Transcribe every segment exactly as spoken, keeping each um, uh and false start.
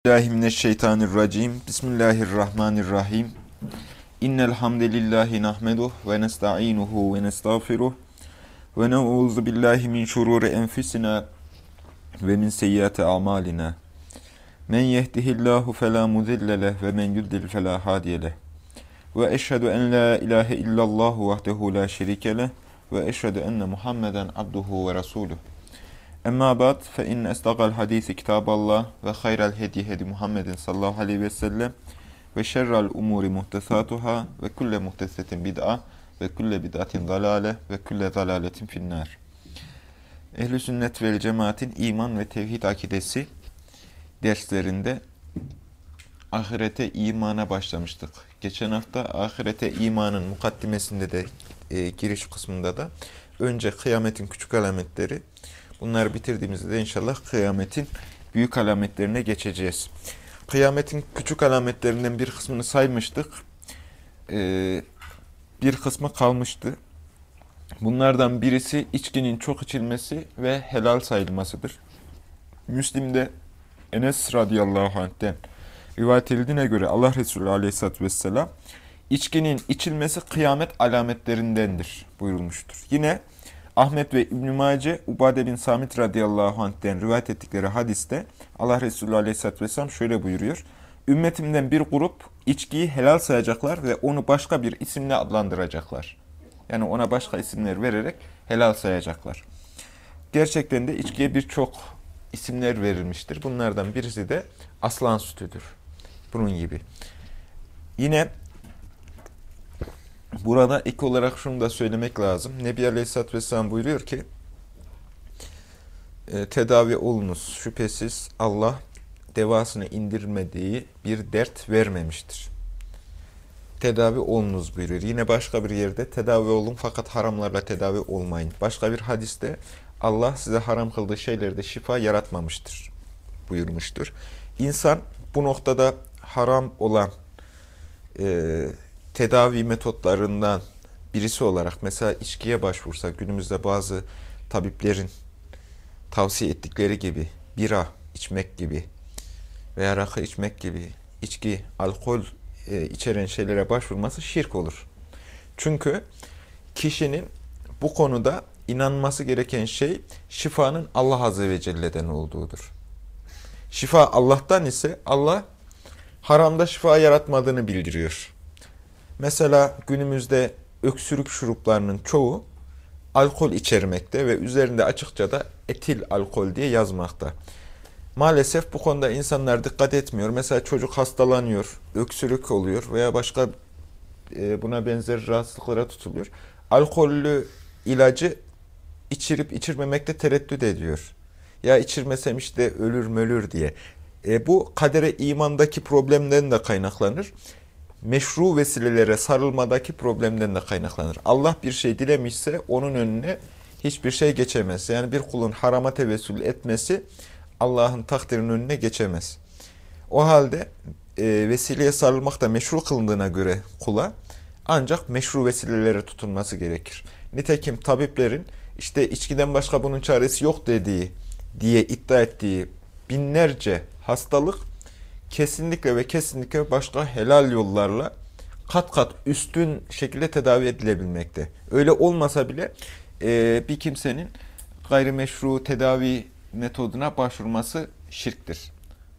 Bismillahirrahmanirrahim. Bismillahirrahmanirrahim. İnnel hamdelellahi nahmeduhu ve nestainuhu ve nestağfiruh ve na'udzu billahi min şururi enfusina ve min seyyiati a'malina. Men yehdihillahu fela mudille leh ve men yudlil fela hadiye leh. Ve eşhedü en la ilahe illallah vahdehu la şerike leh ve eşhedü enne Muhammeden abduhu ve resuluh. Emma ba'd fe inne estaqal hadisi kitaballah ve hayral hedi hedi Muhammedin sallallahu aleyhi ve sellem ve şerrel umuri muhtesatuhâ ve kulle muhtesetin bid'a ve kulle bid'atin dalale ve kulle dalaletin finnâr. Ehl-i sünnet vel cemaatin iman ve tevhid akidesi derslerinde ahirete imana başlamıştık. Geçen hafta ahirete imanın mukaddimesinde de e, giriş kısmında da önce kıyametin küçük alametleri, bunları bitirdiğimizde de inşallah kıyametin büyük alametlerine geçeceğiz. Kıyametin küçük alametlerinden bir kısmını saymıştık. Ee, bir kısmı kalmıştı. Bunlardan birisi içkinin çok içilmesi ve helal sayılmasıdır. Müslim'de Enes radıyallahu anh'ten rivayet edildiğine göre Allah Resulü aleyhissalatü vesselam içkinin içilmesi kıyamet alametlerindendir buyurulmuştur. Yine Ahmet ve İbn-i Mace, Ubade bin Samit radıyallahu anh'ten rivayet ettikleri hadiste Allah Resulü aleyhissalatü vesselam şöyle buyuruyor. Ümmetimden bir grup içkiyi helal sayacaklar ve onu başka bir isimle adlandıracaklar. Yani ona başka isimler vererek helal sayacaklar. Gerçekten de içkiye birçok isimler verilmiştir. Bunlardan birisi de aslan sütüdür. Bunun gibi. Yine burada ek olarak şunu da söylemek lazım. Nebi Aleyhisselatü Vesselam buyuruyor ki, e, tedavi olunuz. Şüphesiz Allah devasını indirmediği bir dert vermemiştir. Tedavi olunuz buyuruyor. Yine başka bir yerde tedavi olun fakat haramlarla tedavi olmayın. Başka bir hadiste Allah size haram kıldığı şeylerde şifa yaratmamıştır buyurmuştur. İnsan bu noktada haram olan e, tedavi metotlarından birisi olarak mesela içkiye başvursa, günümüzde bazı tabiplerin tavsiye ettikleri gibi bira içmek gibi veya rakı içmek gibi içki, alkol e, içeren şeylere başvurması şirk olur. Çünkü kişinin bu konuda inanması gereken şey şifanın Allah Azze ve Celle'den olduğudur. Şifa Allah'tan ise Allah haramda şifa yaratmadığını bildiriyor. Mesela günümüzde öksürük şuruplarının çoğu alkol içermekte ve üzerinde açıkça da etil alkol diye yazmakta. Maalesef bu konuda insanlar dikkat etmiyor. Mesela çocuk hastalanıyor, öksürük oluyor veya başka buna benzer rahatsızlıklara tutuluyor. Alkollü ilacı içirip içirmemekte tereddüt ediyor. Ya içirmesem işte ölür mölür diye. E, bu kadere imandaki problemden de kaynaklanır. Meşru vesilelere sarılmadaki problemden de kaynaklanır. Allah bir şey dilemişse onun önüne hiçbir şey geçemez. Yani bir kulun harama tevessül etmesi Allah'ın takdirinin önüne geçemez. O halde e, vesileye sarılmak da meşru kılındığına göre kula ancak meşru vesilelere tutunması gerekir. Nitekim tabiplerin işte içkiden başka bunun çaresi yok dediği diye iddia ettiği binlerce hastalık kesinlikle ve kesinlikle başka helal yollarla kat kat üstün şekilde tedavi edilebilmekte. Öyle olmasa bile e, bir kimsenin gayrimeşru tedavi metoduna başvurması şirktir.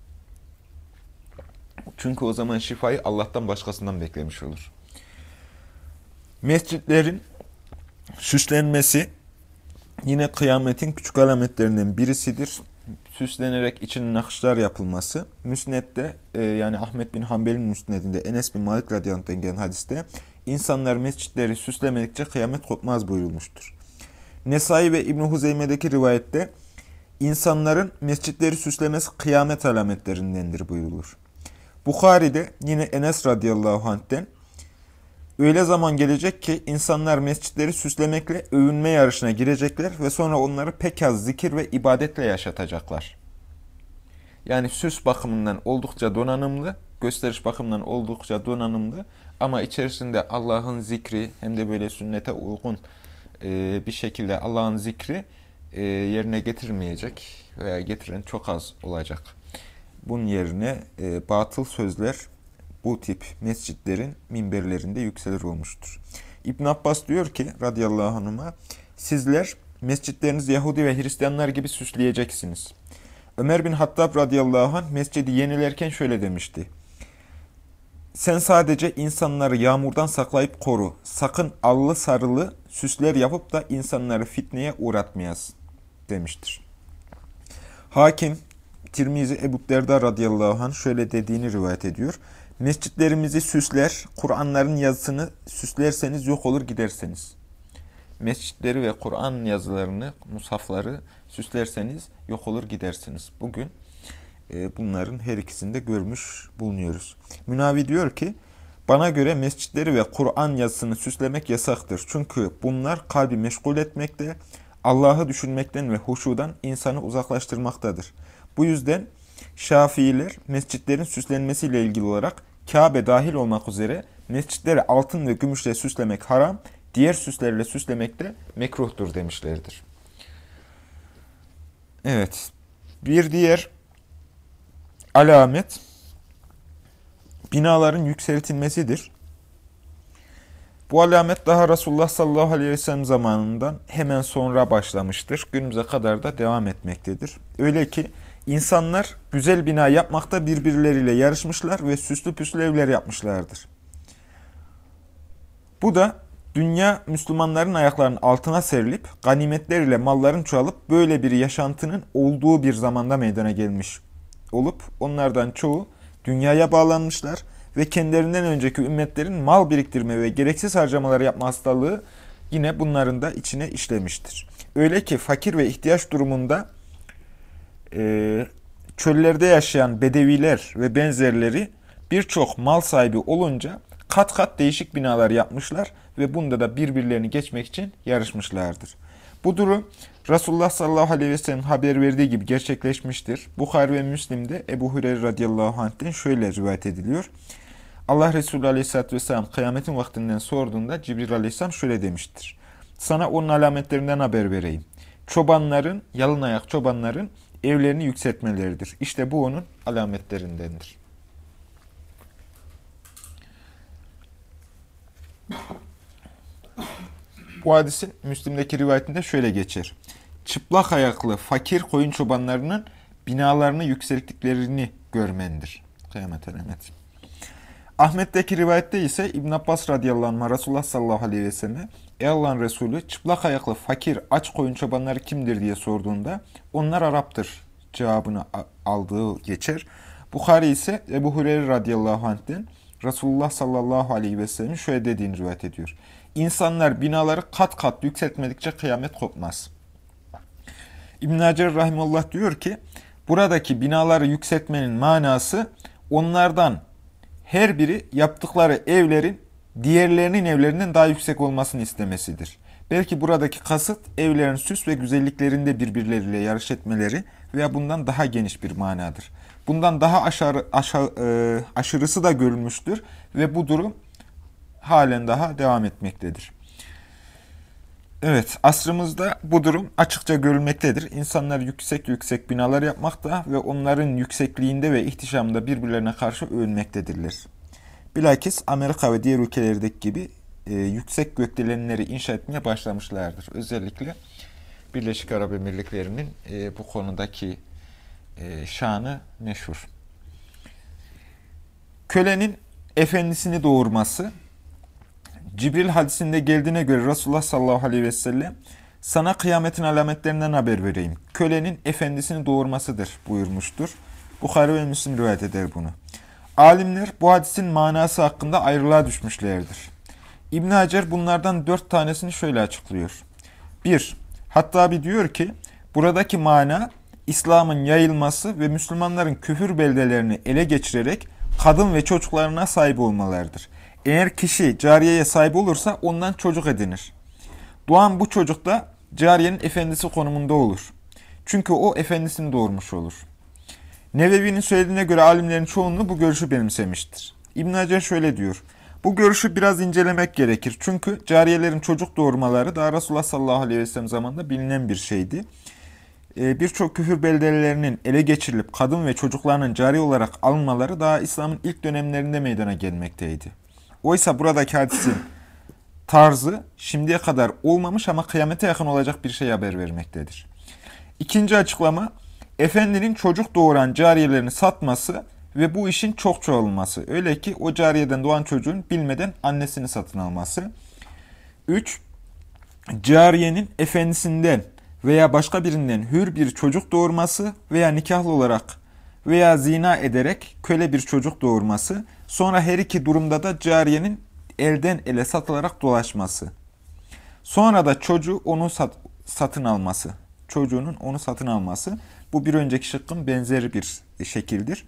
Çünkü o zaman şifayı Allah'tan başkasından beklemiş olur. Mescitlerin süslenmesi yine kıyametin küçük alametlerinden birisidir. Süslenerek içine nakışlar yapılması. Müsned'de e, yani Ahmet bin Hanbel'in müsnedinde Enes bin Malik radıyallahu anh'tan gelen hadiste insanlar mescitleri süslemedikçe kıyamet kopmaz buyurulmuştur. Nesai ve İbn-i Huzeyme'deki rivayette insanların mescitleri süslemesi kıyamet alametlerindendir buyurulur. Bukhari'de yine Enes radıyallahu anh'ten öyle zaman gelecek ki insanlar mescitleri süslemekle övünme yarışına girecekler ve sonra onları pek az zikir ve ibadetle yaşatacaklar. Yani süs bakımından oldukça donanımlı, gösteriş bakımından oldukça donanımlı ama içerisinde Allah'ın zikri hem de böyle sünnete uygun e, bir şekilde Allah'ın zikri e, yerine getirilmeyecek veya getiren çok az olacak. Bunun yerine e, batıl sözler bu tip mescitlerin minberlerinde yükselir olmuştur. İbn Abbas diyor ki radıyallahu anhuma, sizler mescitlerinizi Yahudi ve Hristiyanlar gibi süsleyeceksiniz. Ömer bin Hattab radıyallahu anh mescidi yenilerken şöyle demişti. Sen sadece insanları yağmurdan saklayıp koru. Sakın allı sarılı süsler yapıp da insanları fitneye uğratmayasın demiştir. Hakim, Tirmizi Ebu Derda radıyallahu anh şöyle dediğini rivayet ediyor. Mescitlerimizi süsler, Kur'anların yazısını süslerseniz yok olur giderseniz. Mescitleri ve Kur'an yazılarını, musafları süslerseniz yok olur gidersiniz. Bugün e, bunların her ikisini de görmüş bulunuyoruz. Münavi diyor ki, bana göre mescitleri ve Kur'an yazısını süslemek yasaktır. Çünkü bunlar kalbi meşgul etmekte, Allah'ı düşünmekten ve huşudan insanı uzaklaştırmaktadır. Bu yüzden Şafiiler mescitlerin süslenmesiyle ilgili olarak Kabe dahil olmak üzere mescitleri altın ve gümüşle süslemek haram, diğer süslerle süslemek de mekruhtur demişlerdir. Evet, bir diğer alamet binaların yükseltilmesidir. Bu alamet daha Resulullah sallallahu aleyhi ve sellem zamanından hemen sonra başlamıştır. Günümüze kadar da devam etmektedir. Öyle ki insanlar güzel bina yapmakta birbirleriyle yarışmışlar ve süslü püslü evler yapmışlardır. Bu da dünya Müslümanların ayaklarının altına serilip ganimetler ile malların çoğalıp böyle bir yaşantının olduğu bir zamanda meydana gelmiş olup onlardan çoğu dünyaya bağlanmışlar ve kendilerinden önceki ümmetlerin mal biriktirme ve gereksiz harcamalar yapma hastalığı yine bunların da içine işlemiştir. Öyle ki fakir ve ihtiyaç durumunda e, çöllerde yaşayan bedeviler ve benzerleri birçok mal sahibi olunca kat kat değişik binalar yapmışlar ve bunda da birbirlerini geçmek için yarışmışlardır. Bu durum Resulullah sallallahu aleyhi ve sellem haber verdiği gibi gerçekleşmiştir. Bukhari ve Müslim'de Ebu Hureyre radıyallahu anh'ten şöyle rivayet ediliyor. Allah Resulü aleyhisselatü vesselam kıyametin vaktinden sorduğunda Cibril aleyhisselam şöyle demiştir. Sana onun alametlerinden haber vereyim. Çobanların, yalın ayak çobanların evlerini yükseltmeleridir. İşte bu onun alametlerindendir. Bu hadisin Müslim'deki rivayetinde şöyle geçer. Çıplak ayaklı fakir koyun çobanlarının binalarını yükselttiklerini görmendir. Kıyamet alameti. Ahmet'teki rivayette ise İbn Abbas radıyallahu anh Resulullah sallallahu aleyhi ve sellem Ey Allah'ın Resulü çıplak ayaklı fakir aç koyun çobanları kimdir diye sorduğunda onlar Arap'tır cevabını aldığı geçer. Bukhari ise Ebu Hureyre radıyallahu anh'ten Resulullah sallallahu aleyhi ve sellem'in şöyle dediğini rivayet ediyor. İnsanlar binaları kat kat yükseltmedikçe kıyamet kopmaz. İbn Hacer rahimullah diyor ki, buradaki binaları yükseltmenin manası onlardan her biri yaptıkları evlerin diğerlerinin evlerinden daha yüksek olmasını istemesidir. Belki buradaki kasıt evlerin süs ve güzelliklerinde birbirleriyle yarış etmeleri veya bundan daha geniş bir manadır. Bundan daha aşağı, aşağı, e, aşırısı da görülmüştür ve bu durum halen daha devam etmektedir. Evet, asrımızda bu durum açıkça görülmektedir. İnsanlar yüksek yüksek binalar yapmakta ve onların yüksekliğinde ve ihtişamında birbirlerine karşı övünmektedirler. Bilakis Amerika ve diğer ülkelerdeki gibi e, yüksek gökdelenleri inşa etmeye başlamışlardır. Özellikle Birleşik Arap Emirlikleri'nin e, bu konudaki e, şanı meşhur. Kölenin efendisini doğurması, Cibril hadisinde geldiğine göre Resulullah sallallahu aleyhi ve sellem sana kıyametin alametlerinden haber vereyim. Kölenin efendisini doğurmasıdır buyurmuştur. Bukhari ve Müslim rivayet eder bunu. Alimler bu hadisin manası hakkında ayrılığa düşmüşlerdir. İbn Hacer bunlardan dört tanesini şöyle açıklıyor. bir. Hattabi diyor ki buradaki mana İslam'ın yayılması ve Müslümanların küfür beldelerini ele geçirerek kadın ve çocuklarına sahip olmalarıdır. Eğer kişi cariyeye sahip olursa ondan çocuk edinir. Doğan bu çocuk da cariyenin efendisi konumunda olur. Çünkü o efendisini doğurmuş olur. Nevevi'nin söylediğine göre alimlerin çoğunluğu bu görüşü benimsemiştir. İbn Hacer şöyle diyor. Bu görüşü biraz incelemek gerekir. Çünkü cariyelerin çocuk doğurmaları daha Resulullah sallallahu aleyhi ve sellem zamanında bilinen bir şeydi. e, birçok küfür beldelerinin ele geçirilip kadın ve çocuklarının cari olarak alınmaları daha İslam'ın ilk dönemlerinde meydana gelmekteydi. Oysa buradaki hadisin tarzı şimdiye kadar olmamış ama kıyamete yakın olacak bir şey haber vermektedir. İkinci açıklama, efendinin çocuk doğuran cariyelerini satması ve bu işin çok çoğalması. Öyle ki o cariyeden doğan çocuğun bilmeden annesini satın alması. üç. Cariyenin efendisinden veya başka birinden hür bir çocuk doğurması veya nikahlı olarak veya zina ederek köle bir çocuk doğurması. Sonra her iki durumda da cariyenin elden ele satılarak dolaşması. Sonra da çocuğu onu sat, satın alması. Çocuğunun onu satın alması. Bu bir önceki şıkkın benzeri bir şekildir.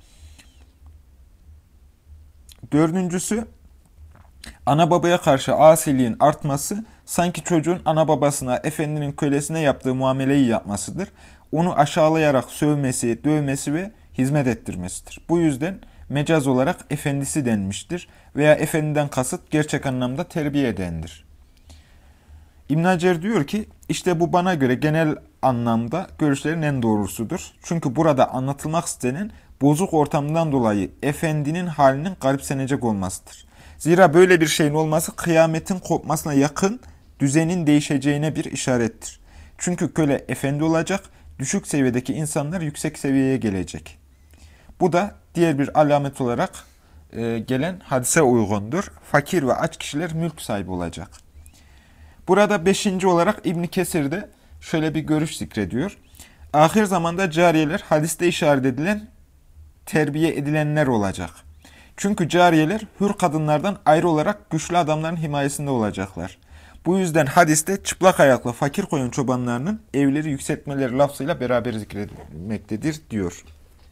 Dördüncüsü, ana babaya karşı asiliğin artması, sanki çocuğun ana babasına, efendinin kölesine yaptığı muameleyi yapmasıdır. Onu aşağılayarak sövmesi, dövmesi ve hizmet ettirmesidir. Bu yüzden mecaz olarak efendisi denmiştir veya efendiden kasıt gerçek anlamda terbiye edendir. İbn Hacer diyor ki, işte bu bana göre genel anlamda görüşlerin en doğrusudur. Çünkü burada anlatılmak istenen bozuk ortamdan dolayı efendinin halinin garipsenecek olmasıdır. Zira böyle bir şeyin olması kıyametin kopmasına yakın düzenin değişeceğine bir işarettir. Çünkü köle efendi olacak, düşük seviyedeki insanlar yüksek seviyeye gelecek. Bu da diğer bir alamet olarak e, gelen hadise uygundur. Fakir ve aç kişiler mülk sahibi olacak. Burada beşinci olarak İbn Kesir de şöyle bir görüş zikrediyor. Ahir zamanda cariyeler hadiste işaret edilen terbiye edilenler olacak. Çünkü cariyeler hür kadınlardan ayrı olarak güçlü adamların himayesinde olacaklar. Bu yüzden hadiste çıplak ayaklı fakir koyun çobanlarının evleri yükseltmeleri lafzıyla beraber zikredilmektedir diyor.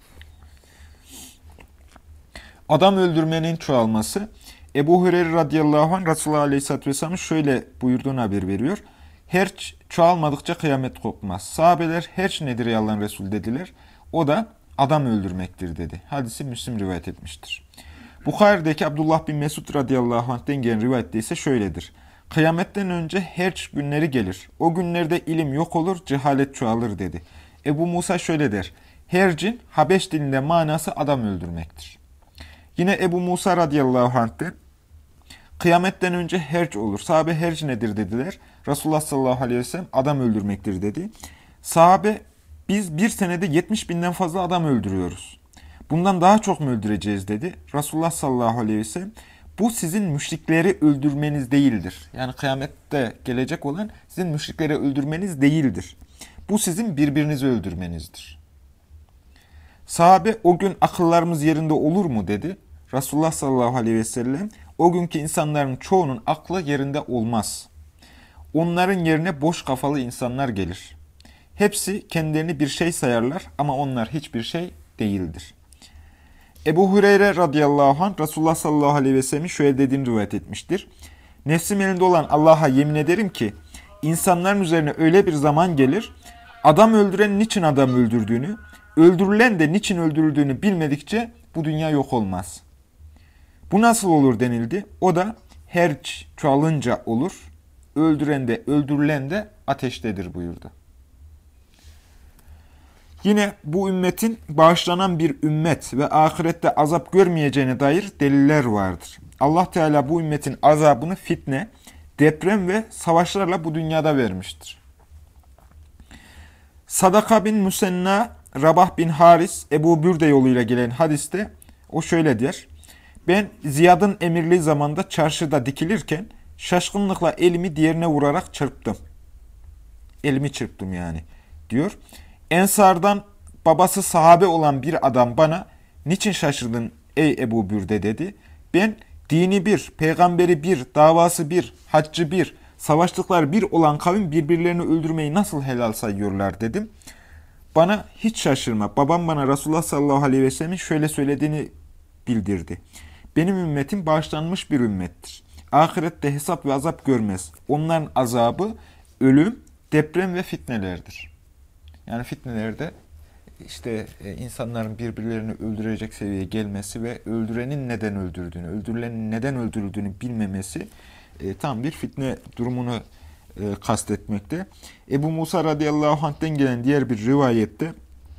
Adam öldürmenin çoğalması. Ebu Hureyre radıyallahu anh Resulullah aleyhisselatü vesselam'ın şöyle buyurduğunu haber veriyor. Herç çoğalmadıkça kıyamet kopmaz. Sahabeler herç nedir ey Allah'ın Resulü dediler. O da adam öldürmektir dedi. Hadisi Müslim rivayet etmiştir. Bukhari'deki Abdullah bin Mesud radıyallahu anh'ten gelen rivayette ise şöyledir. Kıyametten önce herç günleri gelir. O günlerde ilim yok olur, cehalet çoğalır dedi. Ebu Musa şöyle der. Hercin Habeş dilinde manası adam öldürmektir. Yine Ebu Musa radıyallahu anh'te kıyametten önce herc olur. Sahabe herc nedir dediler. Resulullah sallallahu aleyhi ve sellem adam öldürmektir dedi. Sahabe biz bir senede yetmiş binden fazla adam öldürüyoruz. Bundan daha çok mu öldüreceğiz dedi. Resulullah sallallahu aleyhi ve sellem bu sizin müşrikleri öldürmeniz değildir. Yani kıyamette gelecek olan sizin müşrikleri öldürmeniz değildir. Bu sizin birbirinizi öldürmenizdir. Sahabe o gün akıllarımız yerinde olur mu dedi. Resulullah sallallahu aleyhi ve sellem o günkü insanların çoğunun aklı yerinde olmaz. Onların yerine boş kafalı insanlar gelir. Hepsi kendilerini bir şey sayarlar ama onlar hiçbir şey değildir. Ebu Hureyre radıyallahu anh Resulullah sallallahu aleyhi ve sellem'in şöyle dediğini rivayet etmiştir. Nefsim elinde olan Allah'a yemin ederim ki insanların üzerine öyle bir zaman gelir, adam öldüren niçin adam öldürdüğünü, öldürülen de niçin öldürüldüğünü bilmedikçe bu dünya yok olmaz. Bu nasıl olur denildi. O da herç çoğalınca olur, öldüren de öldürülen de ateştedir buyurdu. Yine bu ümmetin bağışlanan bir ümmet ve ahirette azap görmeyeceğine dair deliller vardır. Allah Teala bu ümmetin azabını fitne, deprem ve savaşlarla bu dünyada vermiştir. Sadaka bin Müsenna, Rabah bin Haris, Ebu Bürde yoluyla gelen hadiste o şöyle der. Ben Ziyad'ın emirliği zamanında çarşıda dikilirken şaşkınlıkla elimi diğerine vurarak çırptım. Elimi çırptım yani diyor. Ensardan babası sahabe olan bir adam bana niçin şaşırdın ey Ebu Bürde dedi. Ben dini bir, peygamberi bir, davası bir, haccı bir, savaştıkları bir olan kavim birbirlerini öldürmeyi nasıl helal sayıyorlar dedim. Bana hiç şaşırma. Babam bana Resulullah sallallahu aleyhi ve sellem'in şöyle söylediğini bildirdi. Benim ümmetim bağışlanmış bir ümmettir. Ahirette hesap ve azap görmez. Onların azabı ölüm, deprem ve fitnelerdir. Yani fitnelerde işte insanların birbirlerini öldürecek seviyeye gelmesi ve öldürenin neden öldürdüğünü, öldürülenin neden öldürüldüğünü bilmemesi e, tam bir fitne durumunu e, kastetmekte. Ebu Musa radıyallahu anh'ten gelen diğer bir rivayette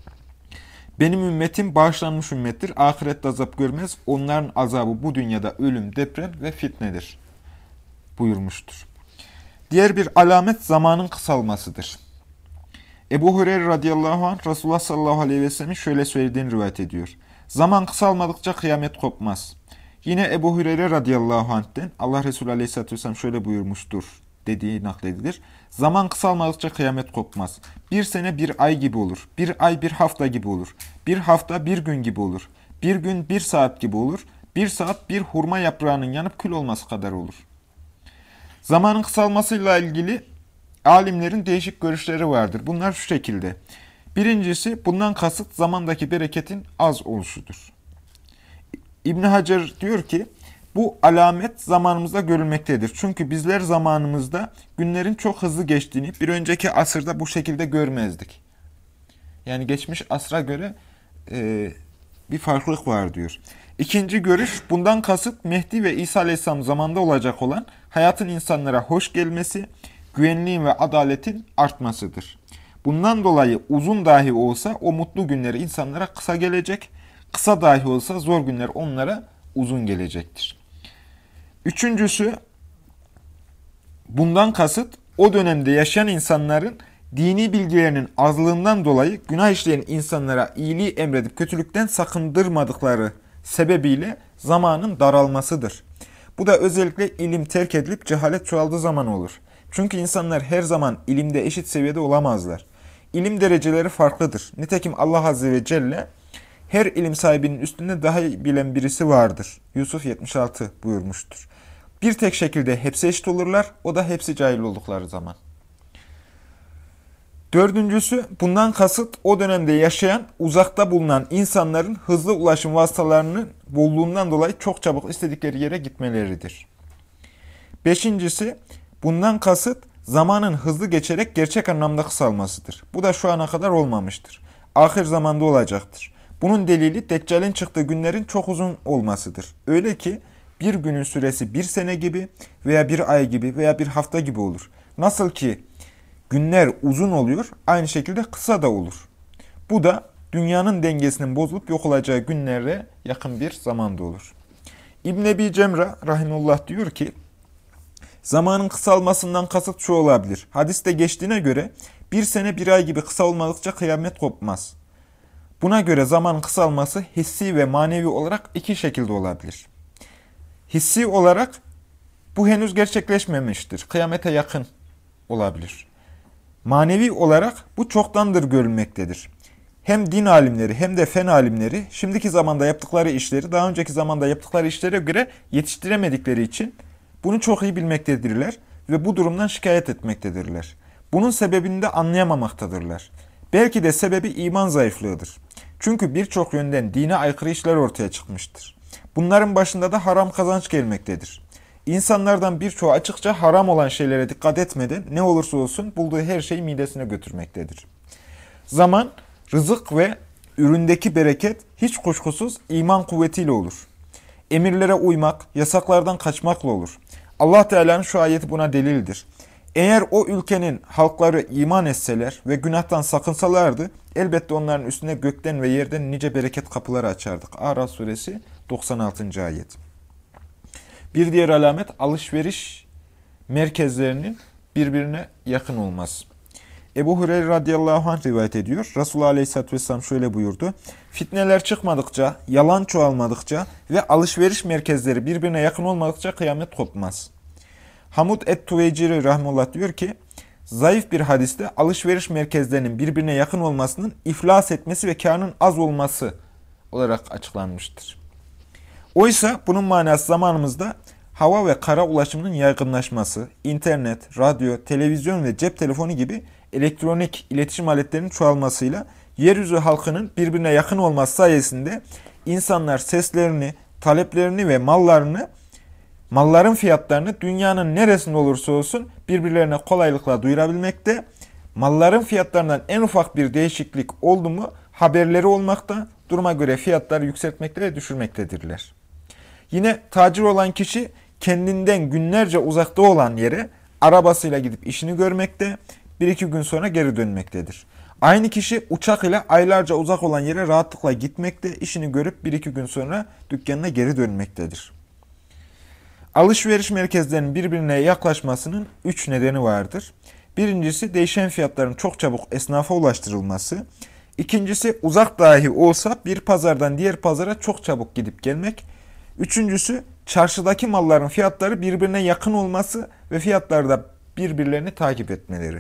benim ümmetim bağışlanmış ümmettir. Ahirette azap görmez. Onların azabı bu dünyada ölüm, deprem ve fitnedir buyurmuştur. Diğer bir alamet zamanın kısalmasıdır. Ebu Hureyre radıyallahu anh Resulullah sallallahu aleyhi ve sellem'in şöyle söylediğini rivayet ediyor. Zaman kısalmadıkça kıyamet kopmaz. Yine Ebu Hureyre radıyallahu anh'ten Allah Resulü aleyhisselatü vesselam şöyle buyurmuştur dediği nakledilir. Zaman kısalmadıkça kıyamet kopmaz. Bir sene bir ay gibi olur. Bir ay bir hafta gibi olur. Bir hafta bir gün gibi olur. Bir gün bir saat gibi olur. Bir saat bir hurma yaprağının yanıp kül olması kadar olur. Zamanın kısalmasıyla ilgili alimlerin değişik görüşleri vardır. Bunlar şu şekilde. Birincisi bundan kasıt zamandaki bereketin az oluşudur. İbn Hacer diyor ki bu alamet zamanımızda görülmektedir. Çünkü bizler zamanımızda günlerin çok hızlı geçtiğini bir önceki asırda bu şekilde görmezdik. Yani geçmiş asra göre e, bir farklılık var diyor. İkinci görüş bundan kasıt Mehdi ve İsa Aleyhisselam zamanında olacak olan hayatın insanlara hoş gelmesi, güvenliğin ve adaletin artmasıdır. Bundan dolayı uzun dahi olsa o mutlu günleri insanlara kısa gelecek, kısa dahi olsa zor günler onlara uzun gelecektir. Üçüncüsü, bundan kasıt o dönemde yaşayan insanların dini bilgilerinin azlığından dolayı günah işleyen insanlara iyiliği emredip kötülükten sakındırmadıkları sebebiyle zamanın daralmasıdır. Bu da özellikle ilim terk edilip cehalet çoğaldığı zaman olur. Çünkü insanlar her zaman ilimde eşit seviyede olamazlar. İlim dereceleri farklıdır. Nitekim Allah Azze ve Celle her ilim sahibinin üstünde daha iyi bilen birisi vardır. Yusuf yetmiş altı buyurmuştur. Bir tek şekilde hepsi eşit olurlar, o da hepsi cahil oldukları zaman. Dördüncüsü, bundan kasıt o dönemde yaşayan, uzakta bulunan insanların hızlı ulaşım vasıtalarının bolluğundan dolayı çok çabuk istedikleri yere gitmeleridir. Beşincisi, bundan kasıt zamanın hızlı geçerek gerçek anlamda kısalmasıdır. Bu da şu ana kadar olmamıştır. Ahir zamanda olacaktır. Bunun delili Deccal'in çıktığı günlerin çok uzun olmasıdır. Öyle ki bir günün süresi bir sene gibi veya bir ay gibi veya bir hafta gibi olur. Nasıl ki günler uzun oluyor, aynı şekilde kısa da olur. Bu da dünyanın dengesinin bozulup yok olacağı günlere yakın bir zamanda olur. İbn Ebi Cemre rahimullah diyor ki, zamanın kısalmasından kasıt şu olabilir. Hadiste geçtiğine göre bir sene bir ay gibi kısa olmadıkça kıyamet kopmaz. Buna göre zamanın kısalması hissi ve manevi olarak iki şekilde olabilir. Hissi olarak bu henüz gerçekleşmemiştir. Kıyamete yakın olabilir. Manevi olarak bu çoktandır görülmektedir. Hem din alimleri hem de fen alimleri şimdiki zamanda yaptıkları işleri daha önceki zamanda yaptıkları işlere göre yetiştiremedikleri için bunu çok iyi bilmektedirler ve bu durumdan şikayet etmektedirler. Bunun sebebini de anlayamamaktadırlar. Belki de sebebi iman zayıflığıdır. Çünkü birçok yönden dine aykırı işler ortaya çıkmıştır. Bunların başında da haram kazanç gelmektedir. İnsanlardan birçoğu açıkça haram olan şeylere dikkat etmeden ne olursa olsun bulduğu her şeyi midesine götürmektedir. Zaman, rızık ve üründeki bereket hiç kuşkusuz iman kuvvetiyle olur. Emirlere uymak, yasaklardan kaçmakla olur. Allah Teala'nın şu ayeti buna delildir. Eğer o ülkenin halkları iman etseler ve günahtan sakınsalardı, elbette onların üstüne gökten ve yerden nice bereket kapıları açardık. Araf suresi doksan altıncı ayet. Bir diğer alamet alışveriş merkezlerinin birbirine yakın olması. Ebu Hureyre radıyallahu anh rivayet ediyor. Resulullah aleyhisselatü vesselam şöyle buyurdu. Fitneler çıkmadıkça, yalan çoğalmadıkça ve alışveriş merkezleri birbirine yakın olmadıkça kıyamet kopmaz. Hamud et-Tuveyciri rahmetullah diyor ki, zayıf bir hadiste alışveriş merkezlerinin birbirine yakın olmasının iflas etmesi ve kârının az olması olarak açıklanmıştır. Oysa bunun manası zamanımızda hava ve kara ulaşımının yaygınlaşması, internet, radyo, televizyon ve cep telefonu gibi elektronik iletişim aletlerinin çoğalmasıyla yeryüzü halkının birbirine yakın olması sayesinde insanlar seslerini, taleplerini ve mallarını, malların fiyatlarını dünyanın neresinde olursa olsun birbirlerine kolaylıkla duyurabilmekte, malların fiyatlarından en ufak bir değişiklik oldu mu haberleri olmakta, duruma göre fiyatları yükseltmekte ve düşürmektedirler. Yine tacir olan kişi kendinden günlerce uzakta olan yere arabasıyla gidip işini görmekte, bir iki gün sonra geri dönmektedir. Aynı kişi uçak ile aylarca uzak olan yere rahatlıkla gitmekte, işini görüp bir iki gün sonra dükkanına geri dönmektedir. Alışveriş merkezlerinin birbirine yaklaşmasının üç nedeni vardır. Birincisi değişen fiyatların çok çabuk esnafa ulaştırılması. İkincisi uzak dahi olsa bir pazardan diğer pazara çok çabuk gidip gelmek. Üçüncüsü çarşıdaki malların fiyatları birbirine yakın olması ve fiyatlarda birbirlerini takip etmeleri.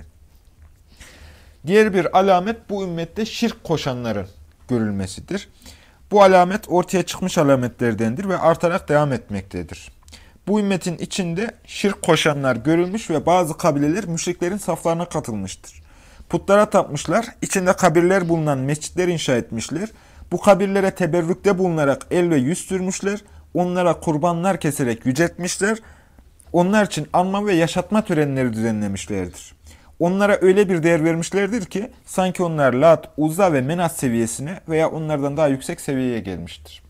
Diğer bir alamet bu ümmette şirk koşanların görülmesidir. Bu alamet ortaya çıkmış alametlerdendir ve artarak devam etmektedir. Bu ümmetin içinde şirk koşanlar görülmüş ve bazı kabileler müşriklerin saflarına katılmıştır. Putlara tapmışlar, içinde kabirler bulunan mescitler inşa etmişler. Bu kabirlere teberrükte bulunarak el ve yüz sürmüşler, onlara kurbanlar keserek yüceltmişler, onlar için anma ve yaşatma törenleri düzenlemişlerdir. Onlara öyle bir değer vermişlerdir ki sanki onlar Lat, Uzza ve Menat seviyesine veya onlardan daha yüksek seviyeye gelmiştir.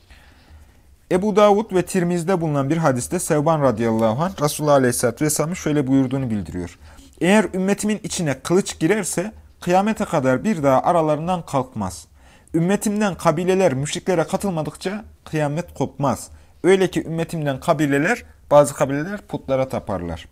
Ebu Davud ve Tirmiz'de bulunan bir hadiste Sevban radıyallahu anh Resulullah aleyhisselatü vesselam'ın şöyle buyurduğunu bildiriyor. Eğer ümmetimin içine kılıç girerse kıyamete kadar bir daha aralarından kalkmaz. Ümmetimden kabileler müşriklere katılmadıkça kıyamet kopmaz. Öyle ki ümmetimden kabileler, bazı kabileler putlara taparlar.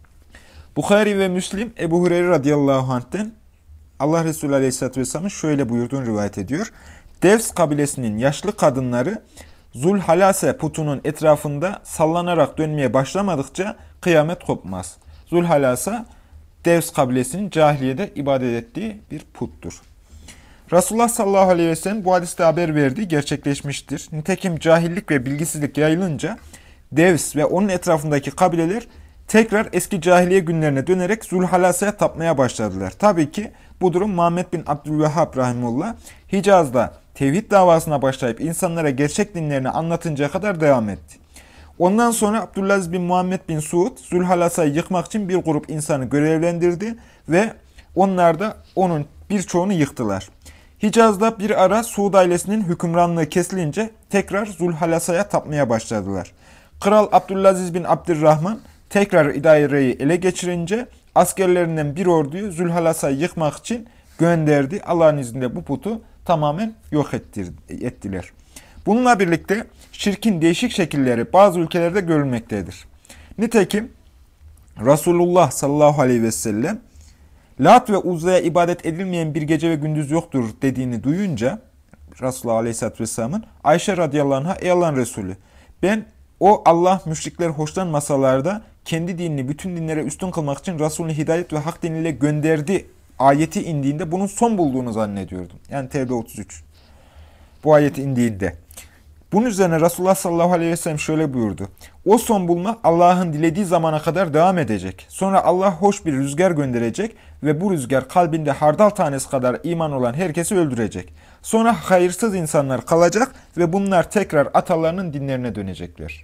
Bukhari ve Müslim Ebu Hureyre radıyallahu anh'ten Allah Resulü aleyhisselatü vesselam'ın şöyle buyurduğunu rivayet ediyor. Devs kabilesinin yaşlı kadınları Zulhalase putunun etrafında sallanarak dönmeye başlamadıkça kıyamet kopmaz. Zulhalase, Devs kabilesinin cahiliyede ibadet ettiği bir puttur. Resulullah sallallahu aleyhi ve sellem bu hadiste haber verdiği gerçekleşmiştir. Nitekim cahillik ve bilgisizlik yayılınca Devs ve onun etrafındaki kabileler tekrar eski cahiliye günlerine dönerek Zulhalase'ye tapmaya başladılar. Tabii ki bu durum Muhammed bin Abdülvehhab rahimullah Hicaz'da tevhid davasına başlayıp insanlara gerçek dinlerini anlatıncaya kadar devam etti. Ondan sonra Abdülaziz bin Muhammed bin Suud Zulhalasa'yı yıkmak için bir grup insanı görevlendirdi ve onlar da onun birçoğunu yıktılar. Hicaz'da bir ara Suud ailesinin hükümranlığı kesilince tekrar Zulhalasa'ya tapmaya başladılar. Kral Abdülaziz bin Abdurrahman tekrar idareyi ele geçirince askerlerinden bir orduyu Zulhalasa'yı yıkmak için gönderdi. Allah'ın izniyle bu putu tamamen yok ettiler. Bununla birlikte şirkin değişik şekilleri bazı ülkelerde görülmektedir. Nitekim Resulullah sallallahu aleyhi ve sellem Lat ve Uzza'ya ibadet edilmeyen bir gece ve gündüz yoktur dediğini duyunca Resulullah aleyhisselatü vesselamın Ayşe radıyallahu anh'a ey Allah'ın Resulü ben o Allah müşrikler hoşlanmasalarda kendi dinini bütün dinlere üstün kılmak için Resulü'nü hidayet ve hak diniyle gönderdi ayeti indiğinde bunun son bulduğunu zannediyordum. Yani Tevbe otuz üç. Bu ayet indiğinde. Bunun üzerine Resulullah sallallahu aleyhi ve sellem şöyle buyurdu. O son bulma Allah'ın dilediği zamana kadar devam edecek. Sonra Allah hoş bir rüzgar gönderecek ve bu rüzgar kalbinde hardal tanesi kadar iman olan herkesi öldürecek. Sonra hayırsız insanlar kalacak ve bunlar tekrar atalarının dinlerine dönecekler.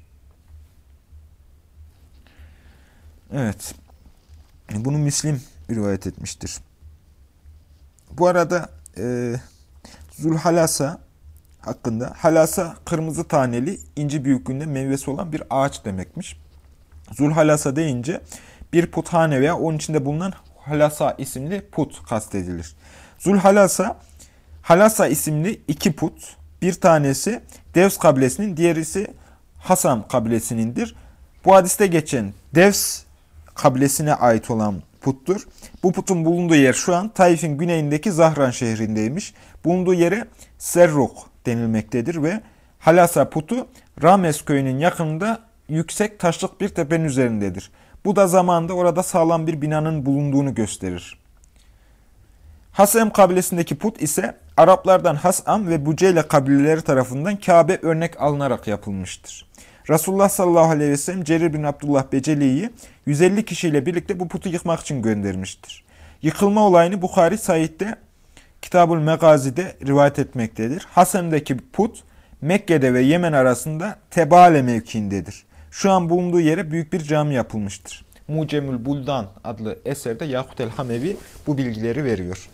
Evet. Bunu Müslim rivayet etmiştir. Bu arada e, Zulhalasa hakkında, halasa kırmızı taneli, inci büyüklüğünde meyvesi olan bir ağaç demekmiş. Zulhalasa deyince bir puthane veya onun içinde bulunan halasa isimli put kastedilir. Zulhalasa, halasa isimli iki put, bir tanesi Devs kabilesinin, diğerisi Hasam kabilesinindir. Bu hadiste geçen Devs kabilesine ait olan puttur. Bu putun bulunduğu yer şu an Taif'in güneyindeki Zahran şehrindeymiş. Bulunduğu yere Serruk denilmektedir ve Halasa putu Rames köyünün yakınında yüksek taşlık bir tepenin üzerindedir. Bu da zamanında orada sağlam bir binanın bulunduğunu gösterir. Hasem kabilesindeki put ise Araplardan Hasam ve Buceyle kabileleri tarafından Kabe örnek alınarak yapılmıştır. Resulullah sallallahu aleyhi ve sellem Cerir bin Abdullah Beceli'yi yüz elli kişiyle birlikte bu putu yıkmak için göndermiştir. Yıkılma olayını Bukhari Said'de Kitab-ül Megazi'de rivayet etmektedir. Hasem'deki put Mekke'de ve Yemen arasında Tebale mevkiindedir. Şu an bulunduğu yere büyük bir cami yapılmıştır. Mucemül Buldan adlı eserde Yakut el-Hamevi bu bilgileri veriyor.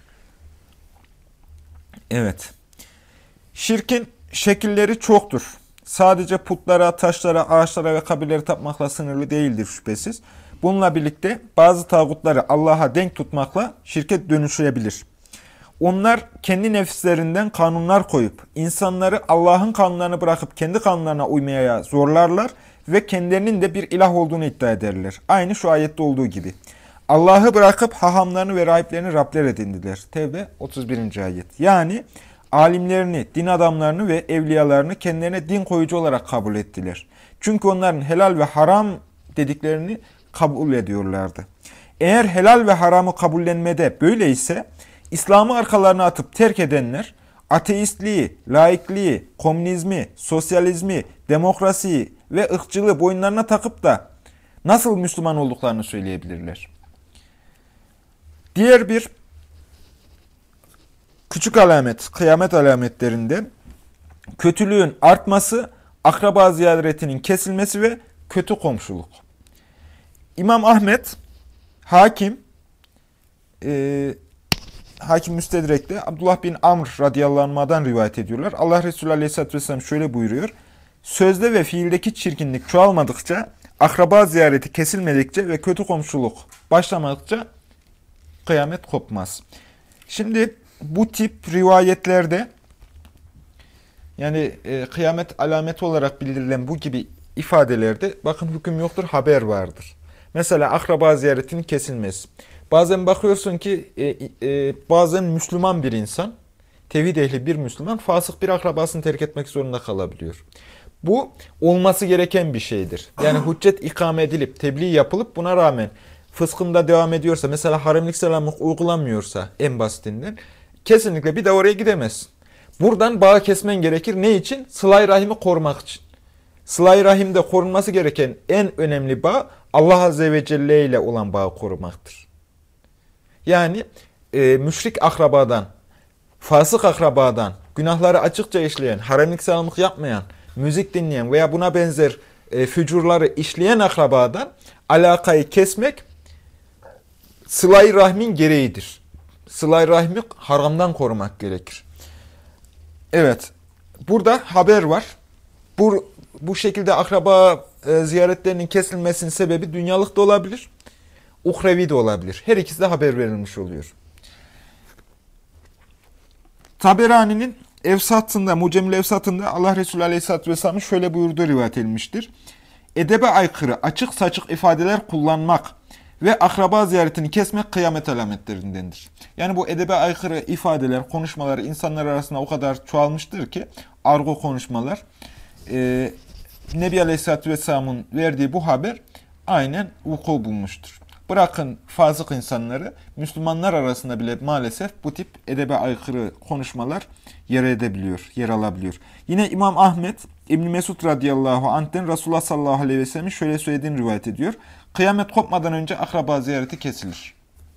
Evet. Şirkin şekilleri çoktur. Sadece putlara, taşlara, ağaçlara ve kabirleri tapmakla sınırlı değildir şüphesiz. Bununla birlikte bazı tağutları Allah'a denk tutmakla şirke dönüşebilir. Onlar kendi nefislerinden kanunlar koyup insanları Allah'ın kanunlarını bırakıp kendi kanunlarına uymaya zorlarlar ve kendilerinin de bir ilah olduğunu iddia ederler. Aynı şu ayette olduğu gibi. Allah'ı bırakıp hahamlarını ve rahiplerini Rabler edindiler. Tevbe otuz birinci ayet. Yani alimlerini, din adamlarını ve evliyalarını kendilerine din koyucu olarak kabul ettiler. Çünkü onların helal ve haram dediklerini kabul ediyorlardı. Eğer helal ve haramı kabullenmede böyleyse, İslam'ı arkalarına atıp terk edenler, ateistliği, laikliği, komünizmi, sosyalizmi, demokrasiyi ve ırkçılığı boyunlarına takıp da nasıl Müslüman olduklarını söyleyebilirler. Diğer bir küçük alamet, kıyamet alametlerinde kötülüğün artması, akraba ziyaretinin kesilmesi ve kötü komşuluk. İmam Ahmet, Hakim, e, Hakim Müstedrek'te Abdullah bin Amr radıyallahu anh'dan rivayet ediyorlar. Allah Resulü aleyhisselatü vesselam şöyle buyuruyor. Sözde ve fiildeki çirkinlik çoğalmadıkça, akraba ziyareti kesilmedikçe ve kötü komşuluk başlamadıkça kıyamet kopmaz. Şimdi bu tip rivayetlerde, yani e, kıyamet alameti olarak bildirilen bu gibi ifadelerde bakın hüküm yoktur, haber vardır. Mesela akraba ziyaretinin kesilmesi. Bazen bakıyorsun ki e, e, bazen Müslüman bir insan, tevhid ehli bir Müslüman, fasık bir akrabasını terk etmek zorunda kalabiliyor. Bu olması gereken bir şeydir. Yani hüccet ikame edilip, tebliğ yapılıp buna rağmen fıskında devam ediyorsa, mesela haremlik selamlık uygulanmıyorsa en basitinden, kesinlikle bir de oraya gidemezsin. Buradan bağı kesmen gerekir. Ne için? Sıla-i Rahim'i korumak için. Sıla-i Rahim'de korunması gereken en önemli bağ, Allah Azze ve Celle ile olan bağı korumaktır. Yani e, müşrik akrabadan, fasık akrabadan, günahları açıkça işleyen, haremlik selamlık yapmayan, müzik dinleyen veya buna benzer e, fücurları işleyen akrabadan alakayı kesmek sıla-i rahmin gereğidir. Sıla-i rahmi haramdan korumak gerekir. Evet, burada haber var. Bu, bu şekilde akraba e, ziyaretlerinin kesilmesinin sebebi dünyalık da olabilir, uhrevi de olabilir. Her ikisi de haber verilmiş oluyor. Taberani'nin Evsat'ında, Mucemül Evsat'ında Allah Resulü Aleyhisselatü Vesselam'ın şöyle buyurduğu rivayet edilmiştir. Edebe aykırı, açık saçık ifadeler kullanmak ve akraba ziyaretini kesmek kıyamet alametlerindendir. Yani bu edebe aykırı ifadeler, konuşmalar insanlar arasında o kadar çoğalmıştır ki, argo konuşmalar, e, Nebi Aleyhisselatü Vesselam'ın verdiği bu haber aynen vuku bulmuştur. Bırakın fasık insanları, Müslümanlar arasında bile maalesef bu tip edebe aykırı konuşmalar yer edebiliyor, yer alabiliyor. Yine İmam Ahmet, İbn Mesud radıyallahu anh'ten Resulullah sallallahu aleyhi ve sellem'in şöyle söylediğini rivayet ediyor. Kıyamet kopmadan önce akraba ziyareti kesilir.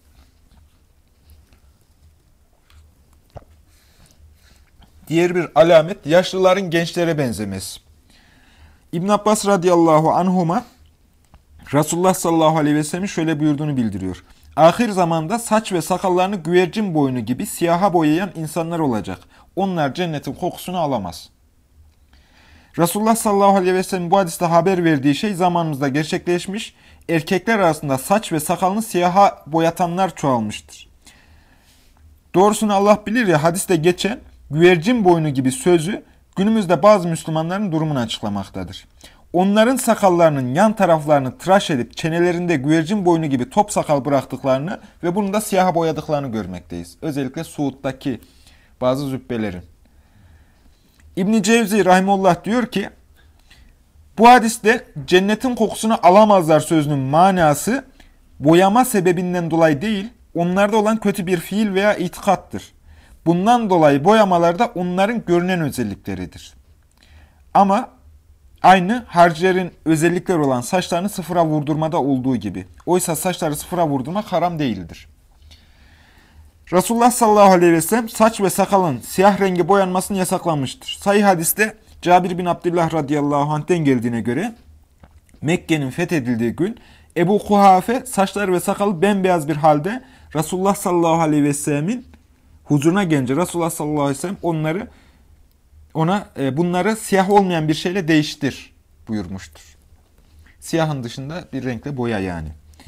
Diğer bir alamet, yaşlıların gençlere benzemesi. İbn Abbas radıyallahu anhuma, Resulullah sallallahu aleyhi ve sellem'in şöyle buyurduğunu bildiriyor. Ahir zamanda saç ve sakallarını güvercin boynu gibi siyaha boyayan insanlar olacak. Onlar cennetin kokusunu alamaz. Resulullah sallallahu aleyhi ve sellem bu hadiste haber verdiği şey zamanımızda gerçekleşmiş, erkekler arasında saç ve sakalını siyaha boyatanlar çoğalmıştır. Doğrusunu Allah bilir ya, hadiste geçen güvercin boynu gibi sözü günümüzde bazı Müslümanların durumunu açıklamaktadır. Onların sakallarının yan taraflarını tıraş edip çenelerinde güvercin boynu gibi top sakal bıraktıklarını ve bunu da siyaha boyadıklarını görmekteyiz. Özellikle Suud'daki bazı zübbelerin. İbn-i Cevzi rahimullah diyor ki, bu hadiste cennetin kokusunu alamazlar sözünün manası boyama sebebinden dolayı değil, onlarda olan kötü bir fiil veya itikattır. Bundan dolayı boyamalar da onların görünen özellikleridir. Ama aynı harcilerin özellikleri olan saçlarını sıfıra vurdurmada olduğu gibi. Oysa saçları sıfıra vurdurmak haram değildir. Resulullah sallallahu aleyhi ve sellem saç ve sakalın siyah rengi boyanmasını yasaklamıştır. Sahih hadiste Cabir bin Abdullah radıyallahu anh'ten geldiğine göre Mekke'nin fethedildiği gün Ebu Kuhafe saçları ve sakalı bembeyaz bir halde Resulullah sallallahu aleyhi ve sellemin huzuruna gelince Resulullah sallallahu aleyhi ve sellem onları ona e, bunları siyah olmayan bir şeyle değiştir buyurmuştur. Siyahın dışında bir renkle boya yani.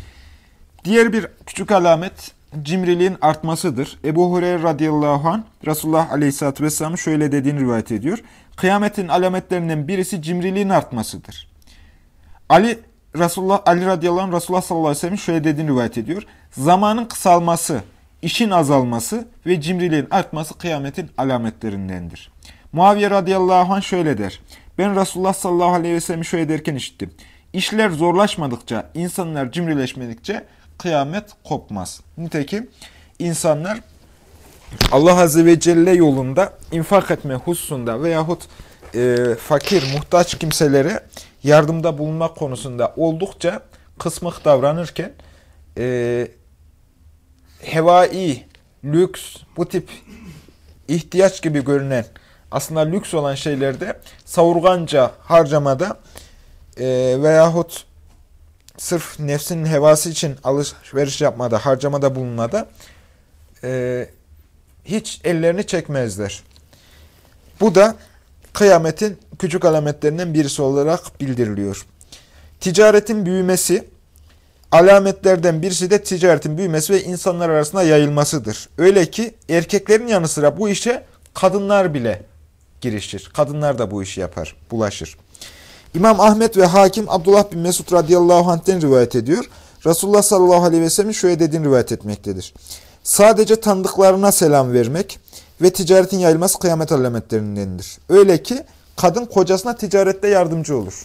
Diğer bir küçük alamet cimriliğin artmasıdır. Ebu Hureyre radıyallahu anh Resulullah aleyhissalatü vesselam'ın şöyle dediğini rivayet ediyor. Kıyametin alametlerinden birisi cimriliğin artmasıdır. Ali Resulullah Ali radıyallahu anh Resulullah sallallahu aleyhi ve sellem'in şöyle dediğini rivayet ediyor. Zamanın kısalması, işin azalması ve cimriliğin artması kıyametin alametlerindendir. Muaviye radıyallahu anh şöyle der. Ben Resulullah sallallahu aleyhi ve sellem'i şöyle derken işittim. İşler zorlaşmadıkça, insanlar cimrileşmedikçe kıyamet kopmaz. Nitekim insanlar Allah Azze ve Celle yolunda infak etme hususunda veyahut e, fakir, muhtaç kimselere yardımda bulunmak konusunda oldukça kısmık davranırken e, hevai, lüks, bu tip ihtiyaç gibi görünen aslında lüks olan şeylerde savurganca harcamada e, veyahut sırf nefsinin hevası için alışveriş yapmada, harcamada bulunmada e, hiç ellerini çekmezler. Bu da kıyametin küçük alametlerinden birisi olarak bildiriliyor. Ticaretin büyümesi, alametlerden birisi de ticaretin büyümesi ve insanlar arasında yayılmasıdır. Öyle ki erkeklerin yanı sıra bu işe kadınlar bile girişir. Kadınlar da bu işi yapar, bulaşır. İmam Ahmet ve Hakim Abdullah bin Mesud radıyallahu anh'ten rivayet ediyor. Resulullah sallallahu aleyhi ve sellem'in şöyle dediğini rivayet etmektedir. Sadece tanıdıklarına selam vermek ve ticaretin yayılması kıyamet alametlerindendir. Öyle ki kadın kocasına ticarette yardımcı olur.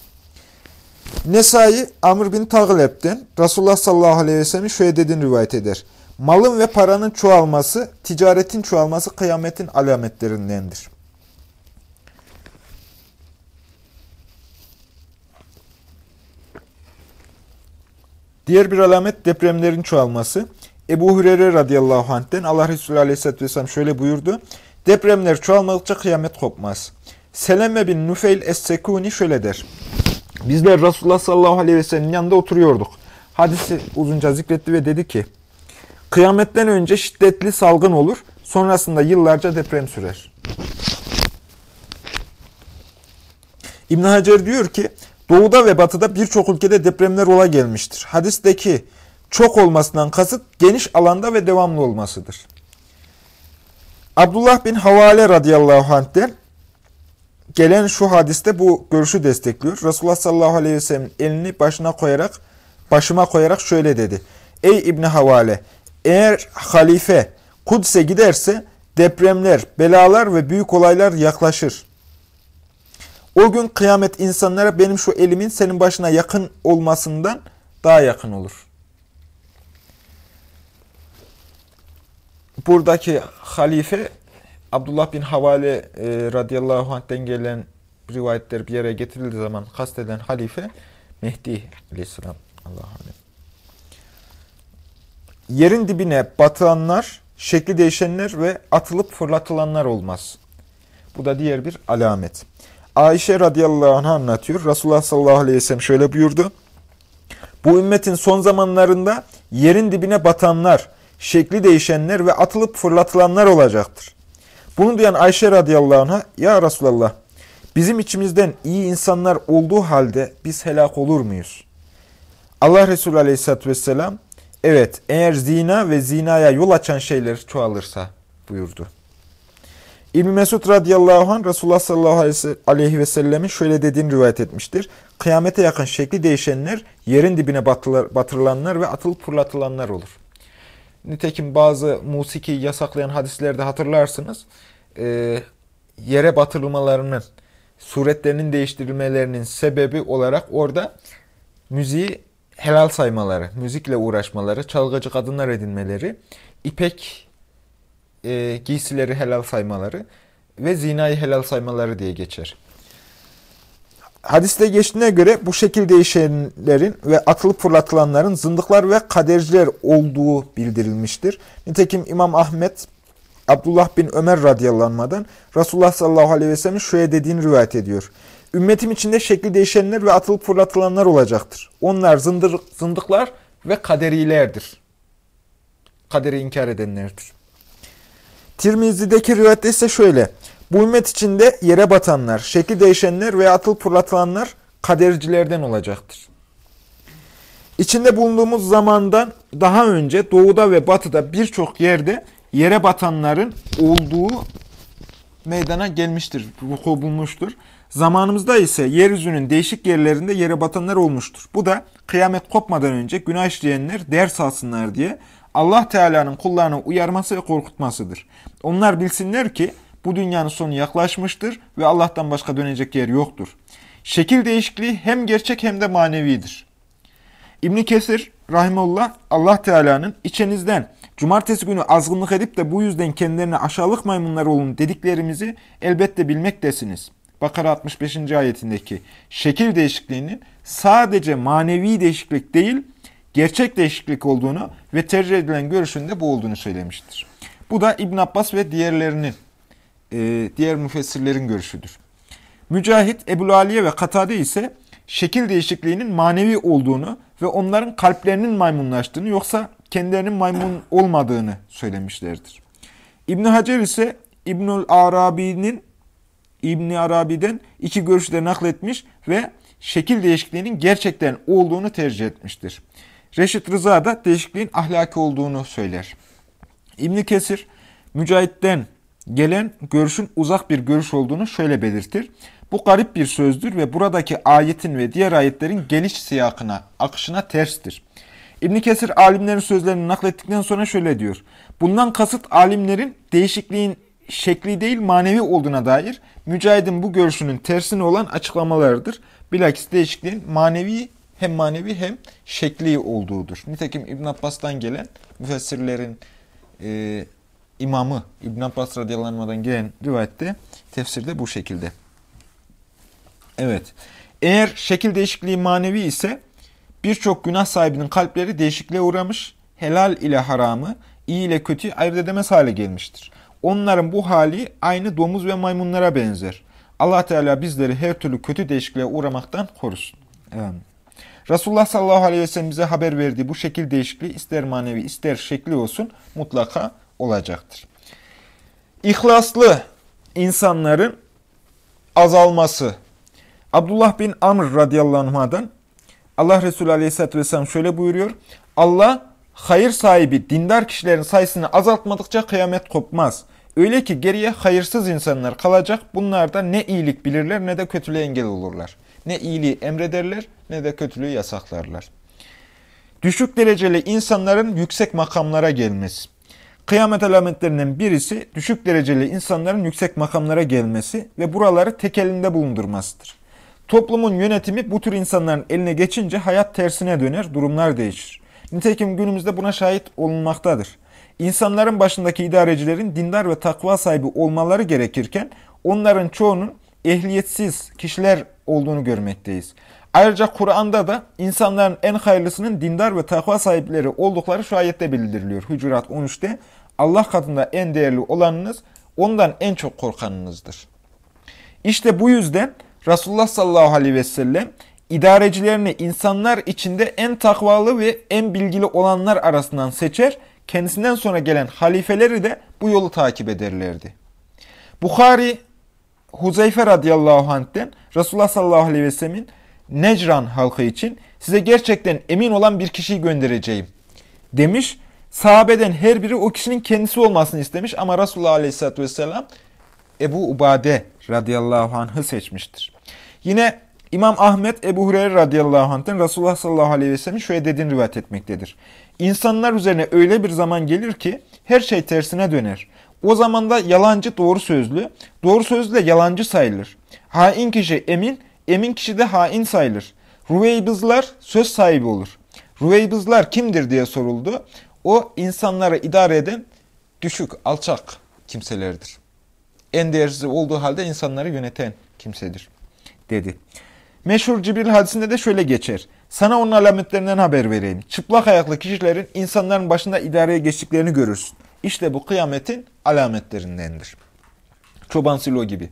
Nesai Amr bin Tağleb'den Resulullah sallallahu aleyhi ve sellem'in şöyle dediğini rivayet eder. Malın ve paranın çoğalması, ticaretin çoğalması kıyametin alametlerindendir. Diğer bir alamet depremlerin çoğalması. Ebu Hureyre radıyallahu anh'ten Allah Resulü aleyhisselatü vesselam şöyle buyurdu. Depremler çoğalmadıkça kıyamet kopmaz. Seleme bin Nufeyl Es-Sekuni şöyle der. Bizler Resulullah sallallahu aleyhi ve sellem'in yanında oturuyorduk. Hadisi uzunca zikretti ve dedi ki, kıyametten önce şiddetli salgın olur, sonrasında yıllarca deprem sürer. İbn Hacer diyor ki, doğuda ve batıda birçok ülkede depremler ola gelmiştir. Hadisteki çok olmasından kasıt geniş alanda ve devamlı olmasıdır. Abdullah bin Havale radıyallahu anh'ten gelen şu hadiste bu görüşü destekliyor. Resulullah sallallahu aleyhi ve sellem elini başına koyarak, başıma koyarak şöyle dedi. Ey İbni Havale, eğer halife Kudüs'e giderse depremler, belalar ve büyük olaylar yaklaşır. O gün kıyamet insanlara benim şu elimin senin başına yakın olmasından daha yakın olur. Buradaki halife Abdullah bin Havale e, radıyallahu anh'ten gelen rivayetler bir yere getirildiği zaman kasteden halife Mehdi aleyhisselam. Allah'a emanet. Yerin dibine batılanlar, şekli değişenler ve atılıp fırlatılanlar olmaz. Bu da diğer bir alamet. Ayşe radıyallahu anh anlatıyor. Resulullah sallallahu aleyhi ve sellem şöyle buyurdu. Bu ümmetin son zamanlarında yerin dibine batanlar, şekli değişenler ve atılıp fırlatılanlar olacaktır. Bunu duyan Ayşe radıyallahu anh'a, ya Resulallah, bizim içimizden iyi insanlar olduğu halde biz helak olur muyuz? Allah Resulü aleyhissalatü vesselam, evet, eğer zina ve zinaya yol açan şeyler çoğalırsa buyurdu. İbn Mesud radıyallahu anh Resulullah sallallahu aleyhi ve sellemin şöyle dediğini rivayet etmiştir. Kıyamete yakın şekli değişenler, yerin dibine batırılanlar ve atılıp fırlatılanlar olur. Nitekim bazı musiki yasaklayan hadislerde hatırlarsınız, e, yere batırılmalarının, suretlerinin değiştirilmelerinin sebebi olarak orada müziği helal saymaları, müzikle uğraşmaları, çalgıcı kadınlar edinmeleri, ipek e, giysileri helal saymaları ve zinayı helal saymaları diye geçer. Hadiste geçtiğine göre bu şekil değişenlerin ve atılıp fırlatılanların zındıklar ve kaderciler olduğu bildirilmiştir. Nitekim İmam Ahmet, Abdullah bin Ömer radıyallahu anh'dan Resulullah sallallahu aleyhi ve sellem'in şöyle dediğini rivayet ediyor. Ümmetim içinde şekli değişenler ve atılıp fırlatılanlar olacaktır. Onlar zındır, zındıklar ve kaderilerdir. Kaderi inkar edenlerdir. Tirmizi'deki rivayette ise şöyle. Bu ümmet içinde yere batanlar, şekli değişenler ve atılıp fırlatılanlar kadercilerden olacaktır. İçinde bulunduğumuz zamandan daha önce doğuda ve batıda birçok yerde yere batanların olduğu meydana gelmiştir, vuku bulmuştur. Zamanımızda ise yeryüzünün değişik yerlerinde yere batanlar olmuştur. Bu da kıyamet kopmadan önce günah işleyenler ders alsınlar diye Allah Teala'nın kullarını uyarması ve korkutmasıdır. Onlar bilsinler ki bu dünyanın sonu yaklaşmıştır ve Allah'tan başka dönecek yer yoktur. Şekil değişikliği hem gerçek hem de manevidir. İbn Kesir rahimullah Allah Teala'nın içinizden cumartesi günü azgınlık edip de bu yüzden kendilerine aşağılık maymunlar olun dediklerimizi elbette bilmektesiniz. Bakara altmış beşinci ayetindeki şekil değişikliğinin sadece manevi değişiklik değil, gerçek değişiklik olduğunu ve tercih edilen görüşün de bu olduğunu söylemiştir. Bu da İbn Abbas ve diğerlerinin, e, diğer müfessirlerin görüşüdür. Mücahit, Ebu'l-Aliye ve Katade ise şekil değişikliğinin manevi olduğunu ve onların kalplerinin maymunlaştığını yoksa kendilerinin maymun olmadığını söylemişlerdir. İbn Hacer ise İbnül Arabi'nin İbn Arabi'den iki görüşleri nakletmiş ve şekil değişikliğinin gerçekten olduğunu tercih etmiştir. Reşit Rıza da değişikliğin ahlaki olduğunu söyler. İbn Kesir, Mücahit'ten gelen görüşün uzak bir görüş olduğunu şöyle belirtir. Bu garip bir sözdür ve buradaki ayetin ve diğer ayetlerin geliş siyakına, akışına terstir. İbn Kesir alimlerin sözlerini naklettikten sonra şöyle diyor. Bundan kasıt alimlerin değişikliğin şekli değil manevi olduğuna dair Mücahid'in bu görüşünün tersine olan açıklamalarıdır. Bilakis değişikliğin manevi hem manevi hem şekli olduğudur. Nitekim İbn Abbas'tan gelen müfessirlerin e, imamı İbn Abbas radıyallahu anh'dan gelen rivayette tefsirde bu şekilde. Evet. Eğer şekil değişikliği manevi ise birçok günah sahibinin kalpleri değişikliğe uğramış, helal ile haramı, iyi ile kötüyü ayırt edemez hale gelmiştir. Onların bu hali aynı domuz ve maymunlara benzer. Allah Teala bizleri her türlü kötü değişikliğe uğramaktan korusun. Evet. Resulullah sallallahu aleyhi ve sellem bize haber verdiği bu şekil değişikliği ister manevi ister şekli olsun mutlaka olacaktır. İhlaslı insanların azalması. Abdullah bin Amr radıyallahu anh'dan Allah Resulü aleyhisselatü vesselam şöyle buyuruyor. Allah hayır sahibi dindar kişilerin sayısını azaltmadıkça kıyamet kopmaz. Öyle ki geriye hayırsız insanlar kalacak. Bunlar da ne iyilik bilirler ne de kötülüğe engel olurlar. Ne iyiliği emrederler ne de kötülüğü yasaklarlar. Düşük dereceli insanların yüksek makamlara gelmesi. Kıyamet alametlerinden birisi düşük dereceli insanların yüksek makamlara gelmesi ve buraları tek elinde bulundurmasıdır. Toplumun yönetimi bu tür insanların eline geçince hayat tersine döner, durumlar değişir. Nitekim günümüzde buna şahit olunmaktadır. İnsanların başındaki idarecilerin dindar ve takva sahibi olmaları gerekirken onların çoğunun ehliyetsiz kişiler olduğunu görmekteyiz. Ayrıca Kur'an'da da insanların en hayırlısının dindar ve takva sahipleri oldukları şu ayette bildiriliyor. Hucurat on üçte Allah katında en değerli olanınız ondan en çok korkanınızdır. İşte bu yüzden Resulullah sallallahu aleyhi ve sellem idarecilerini insanlar içinde en takvalı ve en bilgili olanlar arasından seçer, kendisinden sonra gelen halifeleri de bu yolu takip ederlerdi. Bukhari, Huzeyfe radıyallahu anh'ten Resulullah sallallahu aleyhi ve sellemin Necran halkı için size gerçekten emin olan bir kişiyi göndereceğim demiş. Sahabeden her biri o kişinin kendisi olmasını istemiş ama Resulullah aleyhisselatü vesselam Ebu Ubade radıyallahu anh'ı seçmiştir. Yine İmam Ahmet Ebu Hureyre radıyallahu anh'ten Resulullah sallallahu aleyhi ve sellem'in şöyle dediğini rivayet etmektedir. İnsanlar üzerine öyle bir zaman gelir ki her şey tersine döner. O zaman da yalancı doğru sözlü, doğru sözlü de yalancı sayılır. Hain kişi emin, emin kişi de hain sayılır. Rüveybızlar söz sahibi olur. Rüveybızlar kimdir diye soruldu. O insanları idare eden düşük, alçak kimselerdir. En değersiz olduğu halde insanları yöneten kimsedir dedi. Meşhur Cibril hadisinde de şöyle geçer. Sana onun alametlerinden haber vereyim. Çıplak ayaklı kişilerin insanların başında idareye geçtiklerini görürsün. İşte bu kıyametin alametlerindendir. Çoban Silo gibi.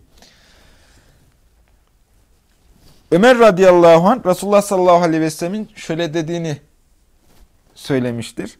Ömer radıyallahu anh Resulullah sallallahu aleyhi ve sellemin şöyle dediğini söylemiştir.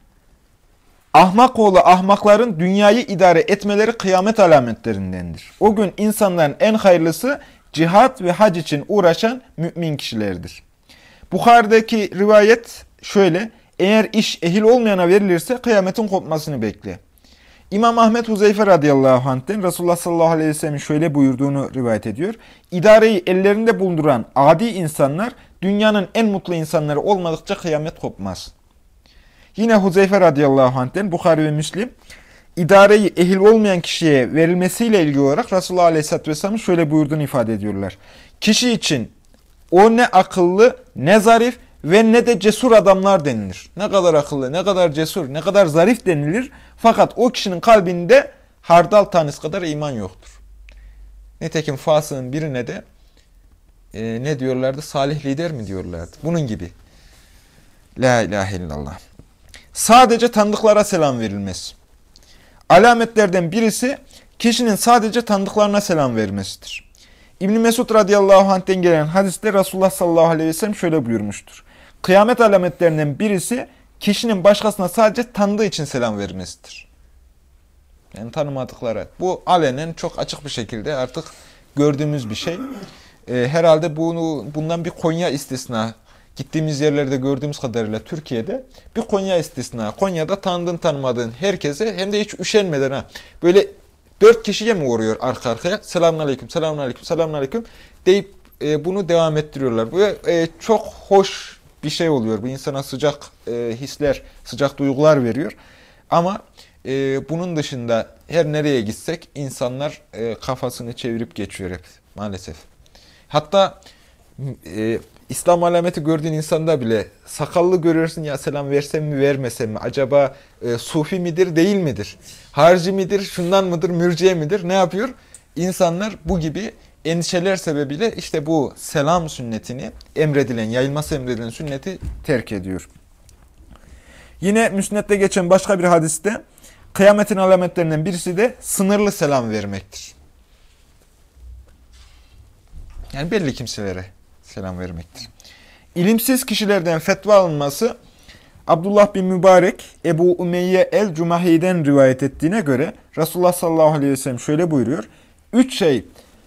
Ahmak oğlu ahmakların dünyayı idare etmeleri kıyamet alametlerindendir. O gün insanların en hayırlısı cihat ve hac için uğraşan mümin kişilerdir. Bukhari'deki rivayet şöyle: eğer iş ehil olmayana verilirse kıyametin kopmasını bekle. İmam Ahmet Huzeyfe radıyallahu anh'ten Resulullah sallallahu aleyhi ve sellem'in şöyle buyurduğunu rivayet ediyor. İdareyi ellerinde bulunduran adi insanlar dünyanın en mutlu insanları olmadıkça kıyamet kopmaz. Yine Huzeyfe radıyallahu anh'ten Bukhari ve Müslim, idareyi ehil olmayan kişiye verilmesiyle ilgili olarak Resulullah aleyhisselatü vesselam'ın şöyle buyurduğunu ifade ediyorlar. Kişi için o ne akıllı, ne zarif ve ne de cesur adamlar denilir. Ne kadar akıllı, ne kadar cesur, ne kadar zarif denilir. Fakat o kişinin kalbinde hardal tanesi kadar iman yoktur. Nitekim fasığın birine de e, ne diyorlardı? Salih lider mi diyorlardı? Bunun gibi. La ilahe illallah. Sadece tanıdıklara selam verilmez. Alametlerden birisi kişinin sadece tanıdıklarına selam vermesidir. İbn Mesud radıyallahu anh'ten gelen hadiste Resulullah sallallahu aleyhi ve sellem şöyle buyurmuştur. Kıyamet alametlerinden birisi kişinin başkasına sadece tanıdığı için selam vermesidir. Yani tanımadıklara. Bu alenen çok açık bir şekilde artık gördüğümüz bir şey. Ee, herhalde bunu bundan bir Konya istisna. Gittiğimiz yerlerde gördüğümüz kadarıyla Türkiye'de bir Konya istisna. Konya'da tanıdığın tanımadığın herkese hem de hiç üşenmeden ha. Böyle dört kişiye mi uğruyor arka arkaya? Selamünaleyküm, selamünaleyküm, selamünaleyküm deyip e, bunu devam ettiriyorlar. Bu e, çok hoş bir şey oluyor. Bu insana sıcak e, hisler, sıcak duygular veriyor. Ama e, bunun dışında her nereye gitsek insanlar e, kafasını çevirip geçiyor hep maalesef. Hatta e, İslam alameti gördüğün insanda bile sakallı görüyorsun, ya selam versem mi vermesem mi? Acaba e, sufi midir değil midir? Harici midir, şundan mıdır, mürciye midir? Ne yapıyor? İnsanlar bu gibi endişeler sebebiyle işte bu selam sünnetini, emredilen, yayılması emredilen sünneti terk ediyor. Yine Müsned'de geçen başka bir hadiste kıyametin alametlerinden birisi de sınırlı selam vermektir. Yani belli kimselere selam vermektir. İlimsiz kişilerden fetva alınması Abdullah bin Mübarek Ebu Umeyye el-Cumahi'den rivayet ettiğine göre Resulullah sallallahu aleyhi ve sellem şöyle buyuruyor. Üç şey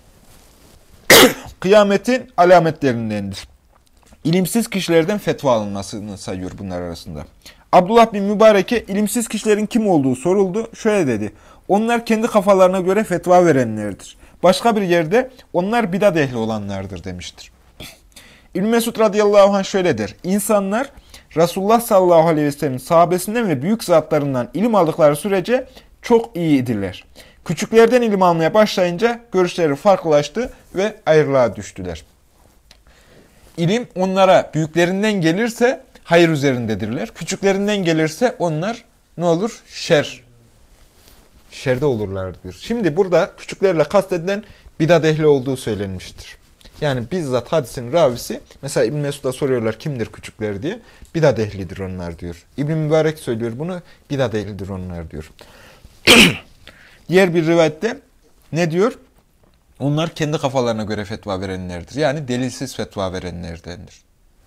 kıyametin alametlerindendir. İlimsiz kişilerden fetva alınmasını sayıyor bunlar arasında. Abdullah bin Mübarek'e ilimsiz kişilerin kim olduğu soruldu. Şöyle dedi. Onlar kendi kafalarına göre fetva verenlerdir. Başka bir yerde onlar bidat ehli olanlardır demiştir. İbn Mesud radıyallahu anh şöyle der. İnsanlar Resulullah sallallahu aleyhi ve sellem'in sahabesinden ve büyük zatlarından ilim aldıkları sürece çok iyi idiler. Küçüklerden ilim almaya başlayınca görüşleri farklılaştı ve ayrılığa düştüler. İlim onlara büyüklerinden gelirse hayır üzerindedirler. Küçüklerinden gelirse onlar ne olur? Şer. Şerde olurlar diyor. Şimdi burada küçüklerle kastedilen bidat ehli olduğu söylenmiştir. Yani bizzat hadisin ravisi, mesela İbn Mesud'a soruyorlar kimdir küçükler diye. Bidat ehlidir onlar diyor. İbn Mübarek söylüyor bunu, bidat ehlidir onlar diyor. Diğer bir rivayette ne diyor? Onlar kendi kafalarına göre fetva verenlerdir. Yani delilsiz fetva verenlerdendir.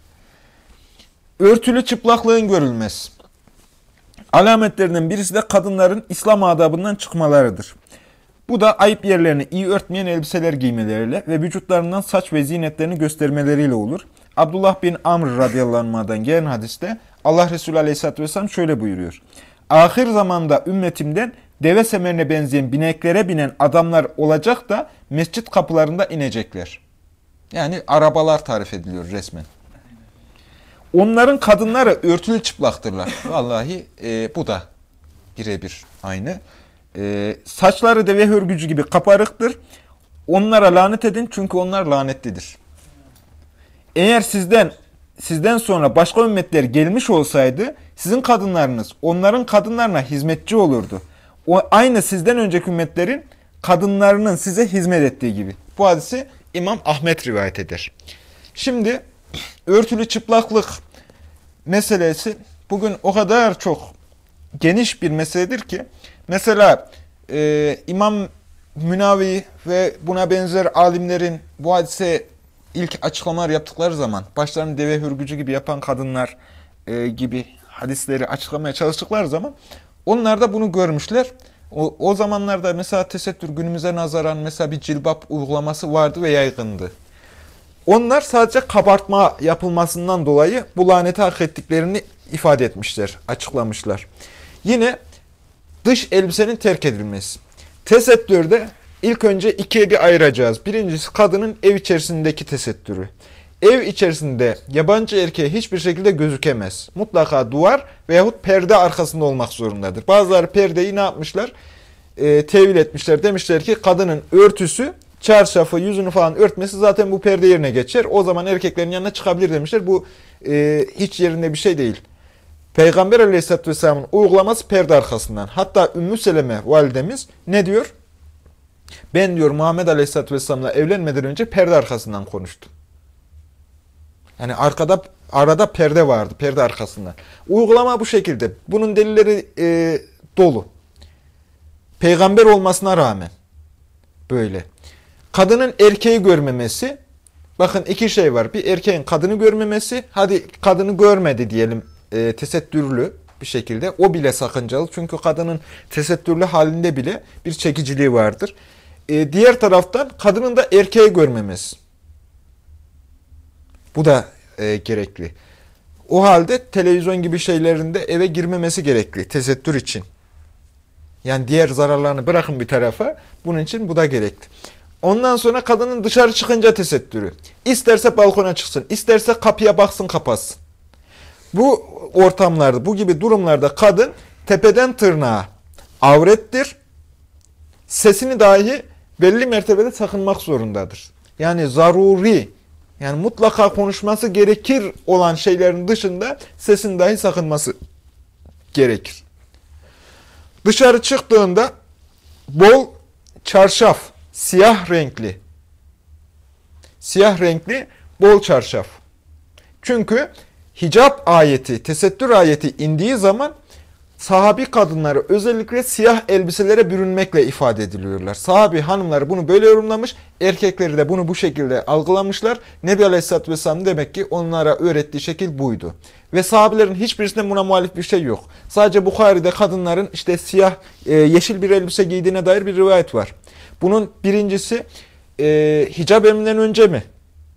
Örtülü çıplaklığın görülmesi. Alametlerinden birisi de kadınların İslam adabından çıkmalarıdır. Bu da ayıp yerlerini iyi örtmeyen elbiseler giymeleriyle ve vücutlarından saç ve zinetlerini göstermeleriyle olur. Abdullah bin Amr radıyallahu anh'dan gelen hadiste Allah Resulü aleyhisselatü vesselam şöyle buyuruyor. Ahir zamanda ümmetimden deve semerine benzeyen bineklere binen adamlar olacak da mescit kapılarında inecekler. Yani arabalar tarif ediliyor resmen. Onların kadınları örtülü çıplaktırlar. Vallahi e, bu da birebir aynı. E, saçları deve hörgücü gibi kaparıktır. Onlara lanet edin çünkü onlar lanetlidir. Eğer sizden sizden sonra başka ümmetler gelmiş olsaydı sizin kadınlarınız onların kadınlarına hizmetçi olurdu. O, aynı sizden önceki ümmetlerin kadınlarının size hizmet ettiği gibi. Bu hadisi İmam Ahmet rivayet eder. Şimdi örtülü çıplaklık meselesi bugün o kadar çok geniş bir meseledir ki mesela e, İmam Münavi ve buna benzer alimlerin bu hadise ilk açıklamalar yaptıkları zaman başlarını deve hürgücü gibi yapan kadınlar e, gibi hadisleri açıklamaya çalıştıkları zaman onlar da bunu görmüşler. O, o zamanlarda mesela tesettür günümüze nazaran mesela bir cilbap uygulaması vardı ve yaygındı. Onlar sadece kabartma yapılmasından dolayı bu laneti hak ettiklerini ifade etmişler, açıklamışlar. Yine dış elbisenin terk edilmesi. Tesettürde ilk önce ikiye bir ayıracağız. Birincisi kadının ev içerisindeki tesettürü. Ev içerisinde yabancı erkeğe hiçbir şekilde gözükemez. Mutlaka duvar veyahut perde arkasında olmak zorundadır. Bazıları perdeyi ne yapmışlar? E, tevil etmişler. Demişler ki kadının örtüsü, çarşafı, yüzünü falan örtmesi zaten bu perde yerine geçer. O zaman erkeklerin yanına çıkabilir demişler. Bu e, hiç yerinde bir şey değil. Peygamber Aleyhisselatü Vesselam'ın uygulaması perde arkasından. Hatta Ümmü Seleme validemiz ne diyor? Ben diyor Muhammed Aleyhisselatü Vesselam'la evlenmeden önce perde arkasından konuştum. Yani arkada arada perde vardı, perde arkasından. Uygulama bu şekilde. Bunun delilleri e, dolu. Peygamber olmasına rağmen böyle. Kadının erkeği görmemesi. Bakın iki şey var. Bir erkeğin kadını görmemesi. Hadi kadını görmedi diyelim e, tesettürlü bir şekilde. O bile sakıncalı. Çünkü kadının tesettürlü halinde bile bir çekiciliği vardır. E, diğer taraftan kadının da erkeği görmemesi. Bu da e, gerekli. O halde televizyon gibi şeylerinde eve girmemesi gerekli tesettür için. Yani diğer zararlarını bırakın bir tarafa. Bunun için bu da gerekli. Ondan sonra kadının dışarı çıkınca tesettürü. İsterse balkona çıksın, isterse kapıya baksın, kapatsın. Bu ortamlarda, bu gibi durumlarda kadın tepeden tırnağa avrettir. Sesini dahi belli mertebede sakınmak zorundadır. Yani zaruri, yani mutlaka konuşması gerekir olan şeylerin dışında sesini dahi sakınması gerekir. Dışarı çıktığında bol çarşaf, siyah renkli, siyah renkli bol çarşaf. Çünkü hicap ayeti, tesettür ayeti indiği zaman sahabi kadınları özellikle siyah elbiselere bürünmekle ifade ediliyorlar. Sahabi hanımları bunu böyle yorumlamış, erkekleri de bunu bu şekilde algılamışlar. Nebi Aleyhisselatü Vesselam demek ki onlara öğrettiği şekil buydu. Ve sahabilerin hiçbirisinde buna muhalif bir şey yok. Sadece Bukhari'de kadınların işte siyah, e, yeşil bir elbise giydiğine dair bir rivayet var. Bunun birincisi e, hicap emrinden önce mi?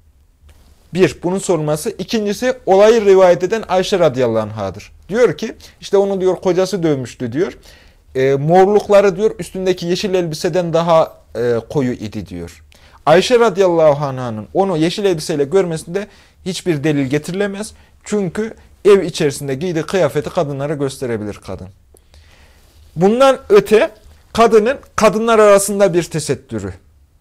Bir, bunun sorulması. İkincisi, olayı rivayet eden Ayşe radıyallahu anhadır. Diyor ki, işte onu diyor kocası dövmüştü diyor. E, morlukları diyor üstündeki yeşil elbiseden daha e, koyu idi diyor. Ayşe radıyallahu anh'ın onu yeşil elbiseyle görmesinde hiçbir delil getirilemez. Çünkü ev içerisinde giydiği kıyafeti kadınlara gösterebilir kadın. Bundan öte kadının kadınlar arasında bir tesettürü.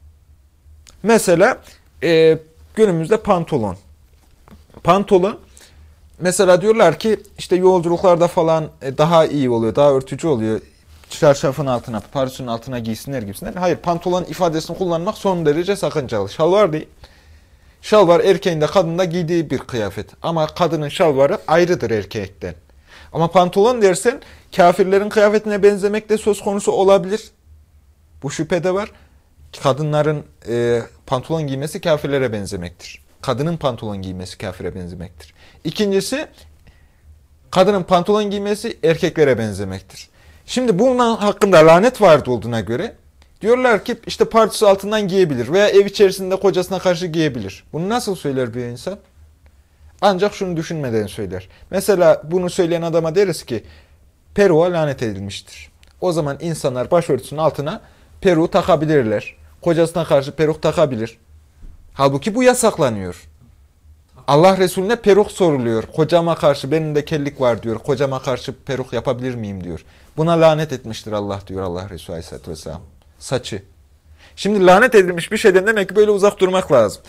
Mesela e, günümüzde pantolon. Pantolon, mesela diyorlar ki işte yolculuklarda falan daha iyi oluyor, daha örtücü oluyor. Çarşafın altına, parsünün altına giysinler gibisinden. Hayır, pantolon ifadesini kullanmak son derece sakıncalı. Şalvar değil. Şalvar erkeğin de kadının da giydiği bir kıyafet. Ama kadının şalvarı ayrıdır erkekten. Ama pantolon dersen kafirlerin kıyafetine benzemek de söz konusu olabilir. Bu şüphe de var. Kadınların e, pantolon giymesi kafirlere benzemektir. Kadının pantolon giymesi kafire benzemektir. İkincisi, kadının pantolon giymesi erkeklere benzemektir. Şimdi bunun hakkında lanet vardı olduğuna göre diyorlar ki işte partisi altından giyebilir veya ev içerisinde kocasına karşı giyebilir. Bunu nasıl söyler bir insan? Ancak şunu düşünmeden söyler. Mesela bunu söyleyen adama deriz ki peruğa lanet edilmiştir. O zaman insanlar başörtüsünün altına peruğu takabilirler. Kocasına karşı peruk takabilir. Halbuki bu yasaklanıyor. Allah Resulüne peruk soruluyor. Kocama karşı benim de kellik var diyor. Kocama karşı peruk yapabilir miyim diyor. Buna lanet etmiştir Allah diyor Allah Resulü Aleyhisselatü Vesselam. Saçı. Şimdi lanet edilmiş bir şeyden demek ki böyle uzak durmak lazım.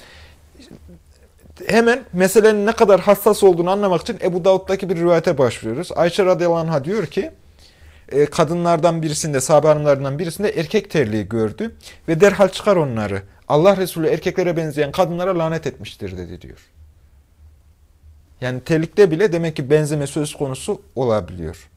Hemen meselenin ne kadar hassas olduğunu anlamak için Ebu Davud'daki bir rivayete başvuruyoruz. Ayşe radıyallahu anh'a diyor ki, kadınlardan birisinde, sahabe hanımlarından birisinde erkek terliği gördü ve derhal çıkar onları. Allah Resulü erkeklere benzeyen kadınlara lanet etmiştir dedi diyor. Yani terlikte bile demek ki benzeme söz konusu olabiliyor.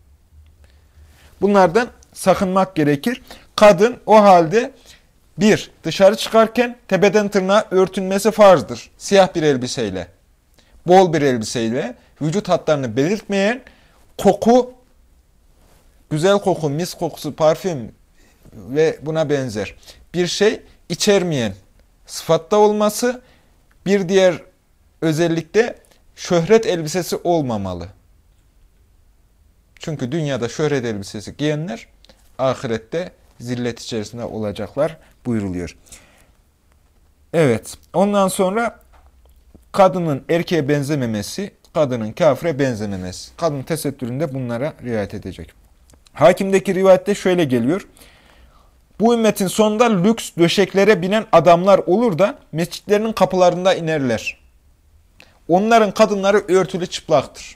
Bunlardan sakınmak gerekir. Kadın o halde bir, dışarı çıkarken tepeden tırnağa örtünmesi farzdır. Siyah bir elbiseyle, bol bir elbiseyle, vücut hatlarını belirtmeyen koku, güzel koku, mis kokusu, parfüm ve buna benzer bir şey içermeyen sıfatta olması, Bir diğer özellik de şöhret elbisesi olmamalı. Çünkü dünyada şöhret elbisesi giyenler ahirette zillet içerisinde olacaklar buyuruluyor. Evet, ondan sonra kadının erkeğe benzememesi, kadının kafire benzememesi. Kadın tesettüründe bunlara riayet edecek. Hakim'deki rivayette şöyle geliyor. Bu ümmetin sonunda lüks döşeklere binen adamlar olur da mescitlerinin kapılarında inerler. Onların kadınları örtülü çıplaktır.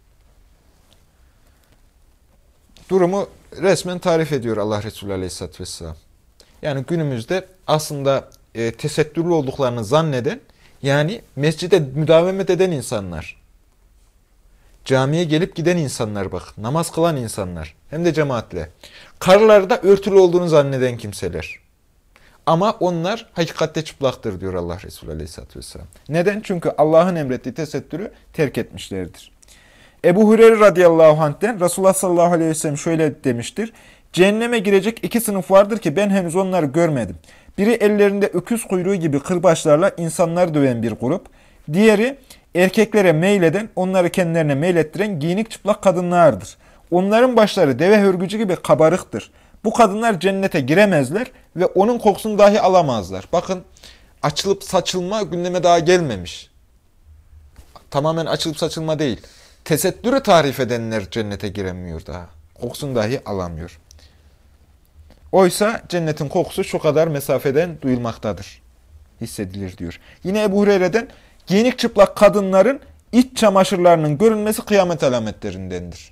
Durumu resmen tarif ediyor Allah Resulü Aleyhisselatü Vesselam. Yani günümüzde aslında e, tesettürlü olduklarını zanneden, yani mescide müdavemet eden insanlar, camiye gelip giden insanlar bak, namaz kılan insanlar, hem de cemaatle. Karıları da örtülü olduğunu zanneden kimseler. Ama onlar hakikatte çıplaktır diyor Allah Resulü Aleyhisselatü Vesselam. Neden? Çünkü Allah'ın emrettiği tesettürü terk etmişlerdir. Ebu Hureyre radıyallahu anh'ten Resulullah sallallahu aleyhi ve sellem şöyle demiştir. Cehenneme girecek iki sınıf vardır ki ben henüz onları görmedim. Biri ellerinde öküz kuyruğu gibi kırbaçlarla insanları döven bir grup. Diğeri erkeklere meyleden, onları kendilerine meylettiren giyinik çıplak kadınlardır. Onların başları deve hörgücü gibi kabarıktır. Bu kadınlar cennete giremezler ve onun kokusunu dahi alamazlar. Bakın, açılıp saçılma gündeme daha gelmemiş. Tamamen açılıp saçılma değil. Tesettürü tarif edenler cennete giremiyor daha. Kokusunu dahi alamıyor. Oysa cennetin kokusu şu kadar mesafeden duyulmaktadır. Hissedilir diyor. Yine Ebu Hureyre'den giyinik çıplak kadınların iç çamaşırlarının görünmesi kıyamet alametlerindendir.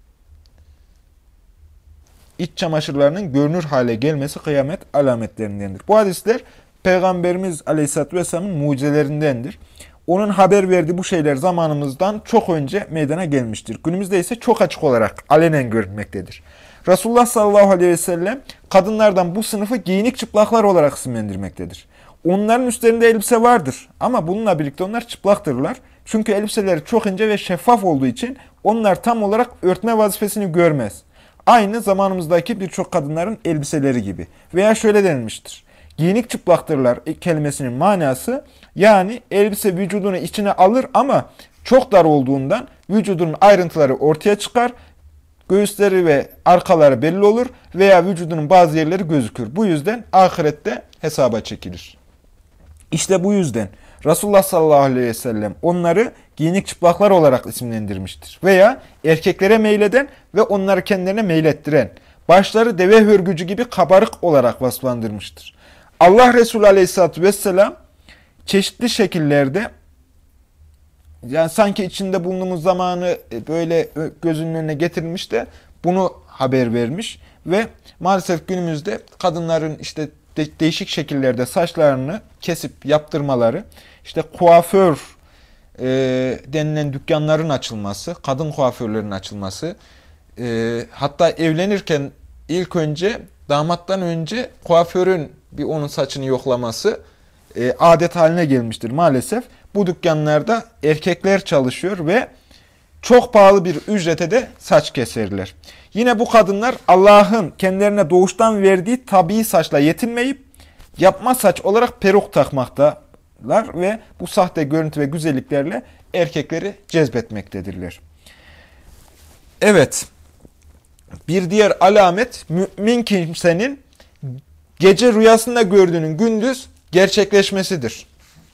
İç çamaşırlarının görünür hale gelmesi kıyamet alametlerindendir. Bu hadisler Peygamberimiz Aleyhisselatü Vesselam'ın mucizelerindendir. Onun haber verdiği bu şeyler zamanımızdan çok önce meydana gelmiştir. Günümüzde ise çok açık olarak alenen görünmektedir. Resulullah sallallahu aleyhi ve sellem kadınlardan bu sınıfı giyinik çıplaklar olarak isimlendirmektedir. Onların üstlerinde elbise vardır ama bununla birlikte onlar çıplaktırlar. Çünkü elbiseleri çok ince ve şeffaf olduğu için onlar tam olarak örtme vazifesini görmez. Aynı zamanımızdaki birçok kadınların elbiseleri gibi. Veya şöyle denilmiştir. Giyinik çıplaktırlar kelimesinin manası, yani elbise vücudunu içine alır ama çok dar olduğundan vücudunun ayrıntıları ortaya çıkar, göğüsleri ve arkaları belli olur veya vücudunun bazı yerleri gözükür. Bu yüzden ahirette hesaba çekilir. İşte bu yüzden Resulullah sallallahu aleyhi ve sellem onları giyinik çıplaklar olarak isimlendirmiştir. Veya erkeklere meyleden ve onları kendilerine meylettiren, başları deve hörgücü gibi kabarık olarak vasıflandırmıştır. Allah Resulü aleyhissalatü vesselam çeşitli şekillerde, yani sanki içinde bulunduğumuz zamanı böyle gözünün önüne getirilmiş de bunu haber vermiş ve maalesef günümüzde kadınların işte de, değişik şekillerde saçlarını kesip yaptırmaları, işte kuaför e, denilen dükkanların açılması, kadın kuaförlerin açılması, e, hatta evlenirken ilk önce damattan önce kuaförün bir onun saçını yoklaması e, adet haline gelmiştir maalesef. Bu dükkanlarda erkekler çalışıyor ve çok pahalı bir ücrete de saç keserler. Yine bu kadınlar Allah'ın kendilerine doğuştan verdiği tabii saçla yetinmeyip yapma saç olarak peruk takmaktalar ve bu sahte görüntü ve güzelliklerle erkekleri cezbetmektedirler. Evet, bir diğer alamet mümin kimsenin gece rüyasında gördüğünün gündüz gerçekleşmesidir.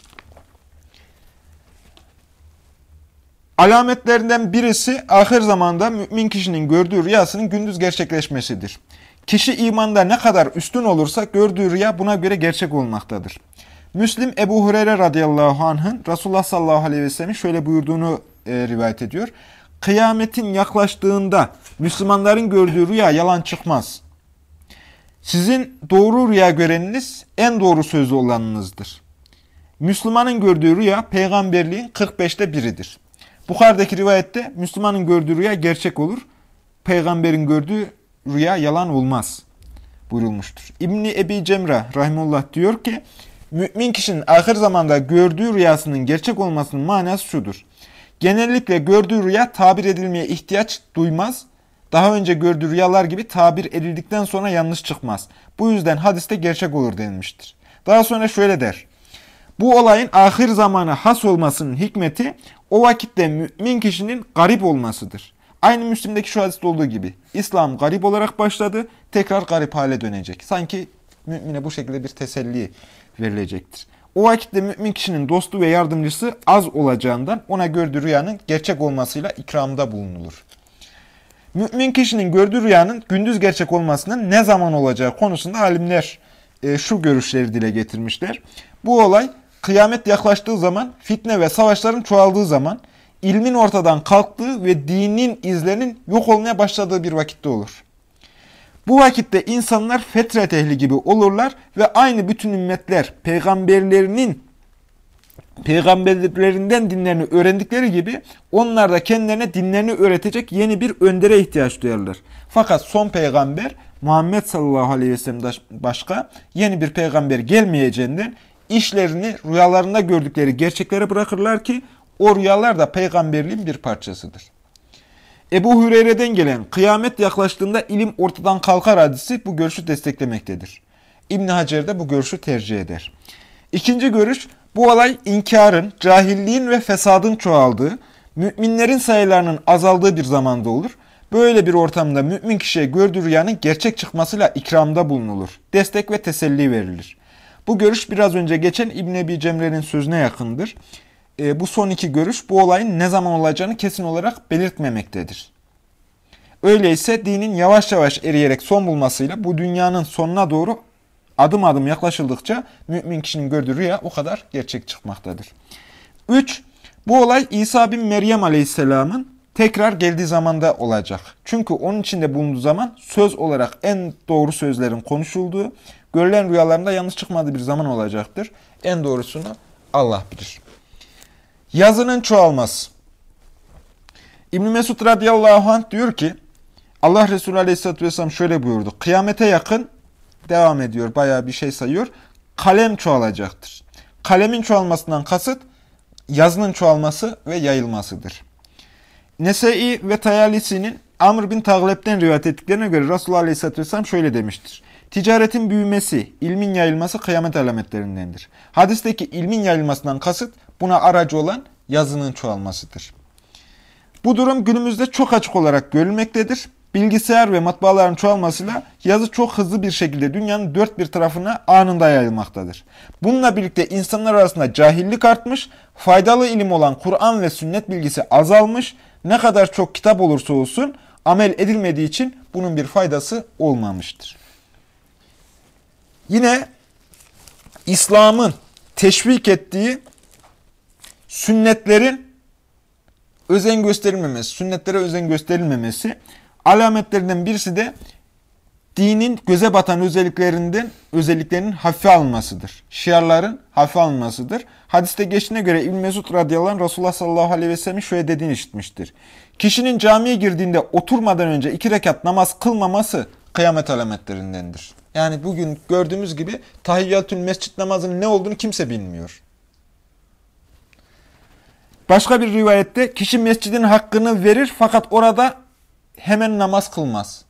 Alametlerinden birisi ahir zamanda mümin kişinin gördüğü rüyasının gündüz gerçekleşmesidir. Kişi imanda ne kadar üstün olursa gördüğü rüya buna göre gerçek olmaktadır. Müslim Ebu Hureyre radıyallahu anh'ın Resulullah sallallahu aleyhi ve sellem'in şöyle buyurduğunu e, rivayet ediyor. Kıyametin yaklaştığında Müslümanların gördüğü rüya yalan çıkmaz. Sizin doğru rüya göreniniz en doğru sözlü olanınızdır. Müslümanın gördüğü rüya peygamberliğin kırk beşte biridir. Bukhari'deki rivayette Müslümanın gördüğü rüya gerçek olur. Peygamberin gördüğü rüya yalan olmaz buyurulmuştur. İbni Ebi Cemre rahimullah diyor ki, mümin kişinin ahir zamanda gördüğü rüyasının gerçek olmasının manası şudur. Genellikle gördüğü rüya tabir edilmeye ihtiyaç duymaz. Daha önce gördüğü rüyalar gibi tabir edildikten sonra yanlış çıkmaz. Bu yüzden hadiste gerçek olur denilmiştir. Daha sonra şöyle der. Bu olayın ahir zamana has olmasının hikmeti o vakitte mümin kişinin garip olmasıdır. Aynı Müslim'deki şu hadiste olduğu gibi İslam garip olarak başladı, tekrar garip hale dönecek. Sanki mümine bu şekilde bir teselli verilecektir. O vakitte mümin kişinin dostu ve yardımcısı az olacağından ona gördüğü rüyanın gerçek olmasıyla ikramda bulunulur. Mümin kişinin gördüğü rüyanın gündüz gerçek olmasının ne zaman olacağı konusunda alimler e, şu görüşleri dile getirmişler. Bu olay kıyamet yaklaştığı zaman, fitne ve savaşların çoğaldığı zaman, ilmin ortadan kalktığı ve dinin izlerinin yok olmaya başladığı bir vakitte olur. Bu vakitte insanlar fetret ehli gibi olurlar ve aynı bütün ümmetler peygamberlerinin peygamberlerinden dinlerini öğrendikleri gibi onlar da kendilerine dinlerini öğretecek yeni bir öndere ihtiyaç duyarlar. Fakat son peygamber Muhammed sallallahu aleyhi ve sellem'den başka yeni bir peygamber gelmeyeceğinden işlerini rüyalarında gördükleri gerçeklere bırakırlar ki o rüyalar da peygamberliğin bir parçasıdır. Ebu Hüreyre'den gelen kıyamet yaklaştığında ilim ortadan kalkar hadisi bu görüşü desteklemektedir. İbn Hacer de bu görüşü tercih eder. İkinci görüş, bu olay inkarın, cahilliğin ve fesadın çoğaldığı, müminlerin sayılarının azaldığı bir zamanda olur. Böyle bir ortamda mümin kişiye gördüğü rüyanın gerçek çıkmasıyla ikramda bulunulur. Destek ve teselli verilir. Bu görüş biraz önce geçen İbn Ebi Cemre'nin sözüne yakındır. E, bu son iki görüş bu olayın ne zaman olacağını kesin olarak belirtmemektedir. Öyleyse dinin yavaş yavaş eriyerek son bulmasıyla bu dünyanın sonuna doğru adım adım yaklaşıldıkça mümin kişinin gördüğü rüya o kadar gerçek çıkmaktadır. üç. Bu olay İsa bin Meryem Aleyhisselam'ın tekrar geldiği zamanda olacak. Çünkü onun içinde bulunduğu zaman söz olarak en doğru sözlerin konuşulduğu, görülen rüyalarında yanlış çıkmadığı bir zaman olacaktır. En doğrusunu Allah bilir. Yazının çoğalması. İbn Mesud radıyallahu anh diyor ki, Allah Resulü aleyhisselatü vesselam şöyle buyurdu. Kıyamete yakın, devam ediyor, bayağı bir şey sayıyor, kalem çoğalacaktır. Kalemin çoğalmasından kasıt, yazının çoğalması ve yayılmasıdır. Nesai ve Tayalisi'nin Amr bin Tağlep'ten rivayet ettiklerine göre Resulullah aleyhisselatü vesselam şöyle demiştir. Ticaretin büyümesi, ilmin yayılması kıyamet alametlerindendir. Hadisteki ilmin yayılmasından kasıt, buna aracı olan yazının çoğalmasıdır. Bu durum günümüzde çok açık olarak görülmektedir. Bilgisayar ve matbaaların çoğalmasıyla yazı çok hızlı bir şekilde dünyanın dört bir tarafına anında yayılmaktadır. Bununla birlikte insanlar arasında cahillik artmış, faydalı ilim olan Kur'an ve sünnet bilgisi azalmış, ne kadar çok kitap olursa olsun amel edilmediği için bunun bir faydası olmamıştır. Yine İslam'ın teşvik ettiği sünnetlerin özen gösterilmemesi, sünnetlere özen gösterilmemesi, alametlerinden birisi de dinin göze batan özelliklerinden özelliklerinin hafife alınmasıdır. Şiarların hafife alınmasıdır. Hadiste geçtiğine göre İbn Mesud radıyallahu anh Resulullah sallallahu aleyhi ve sellem'in şöyle dediğini işitmiştir. Kişinin camiye girdiğinde oturmadan önce iki rekat namaz kılmaması kıyamet alametlerindendir. Yani bugün gördüğümüz gibi tahiyyatül mescid namazının ne olduğunu kimse bilmiyor. Başka bir rivayette kişi mescidin hakkını verir fakat orada hemen namaz kılmaz.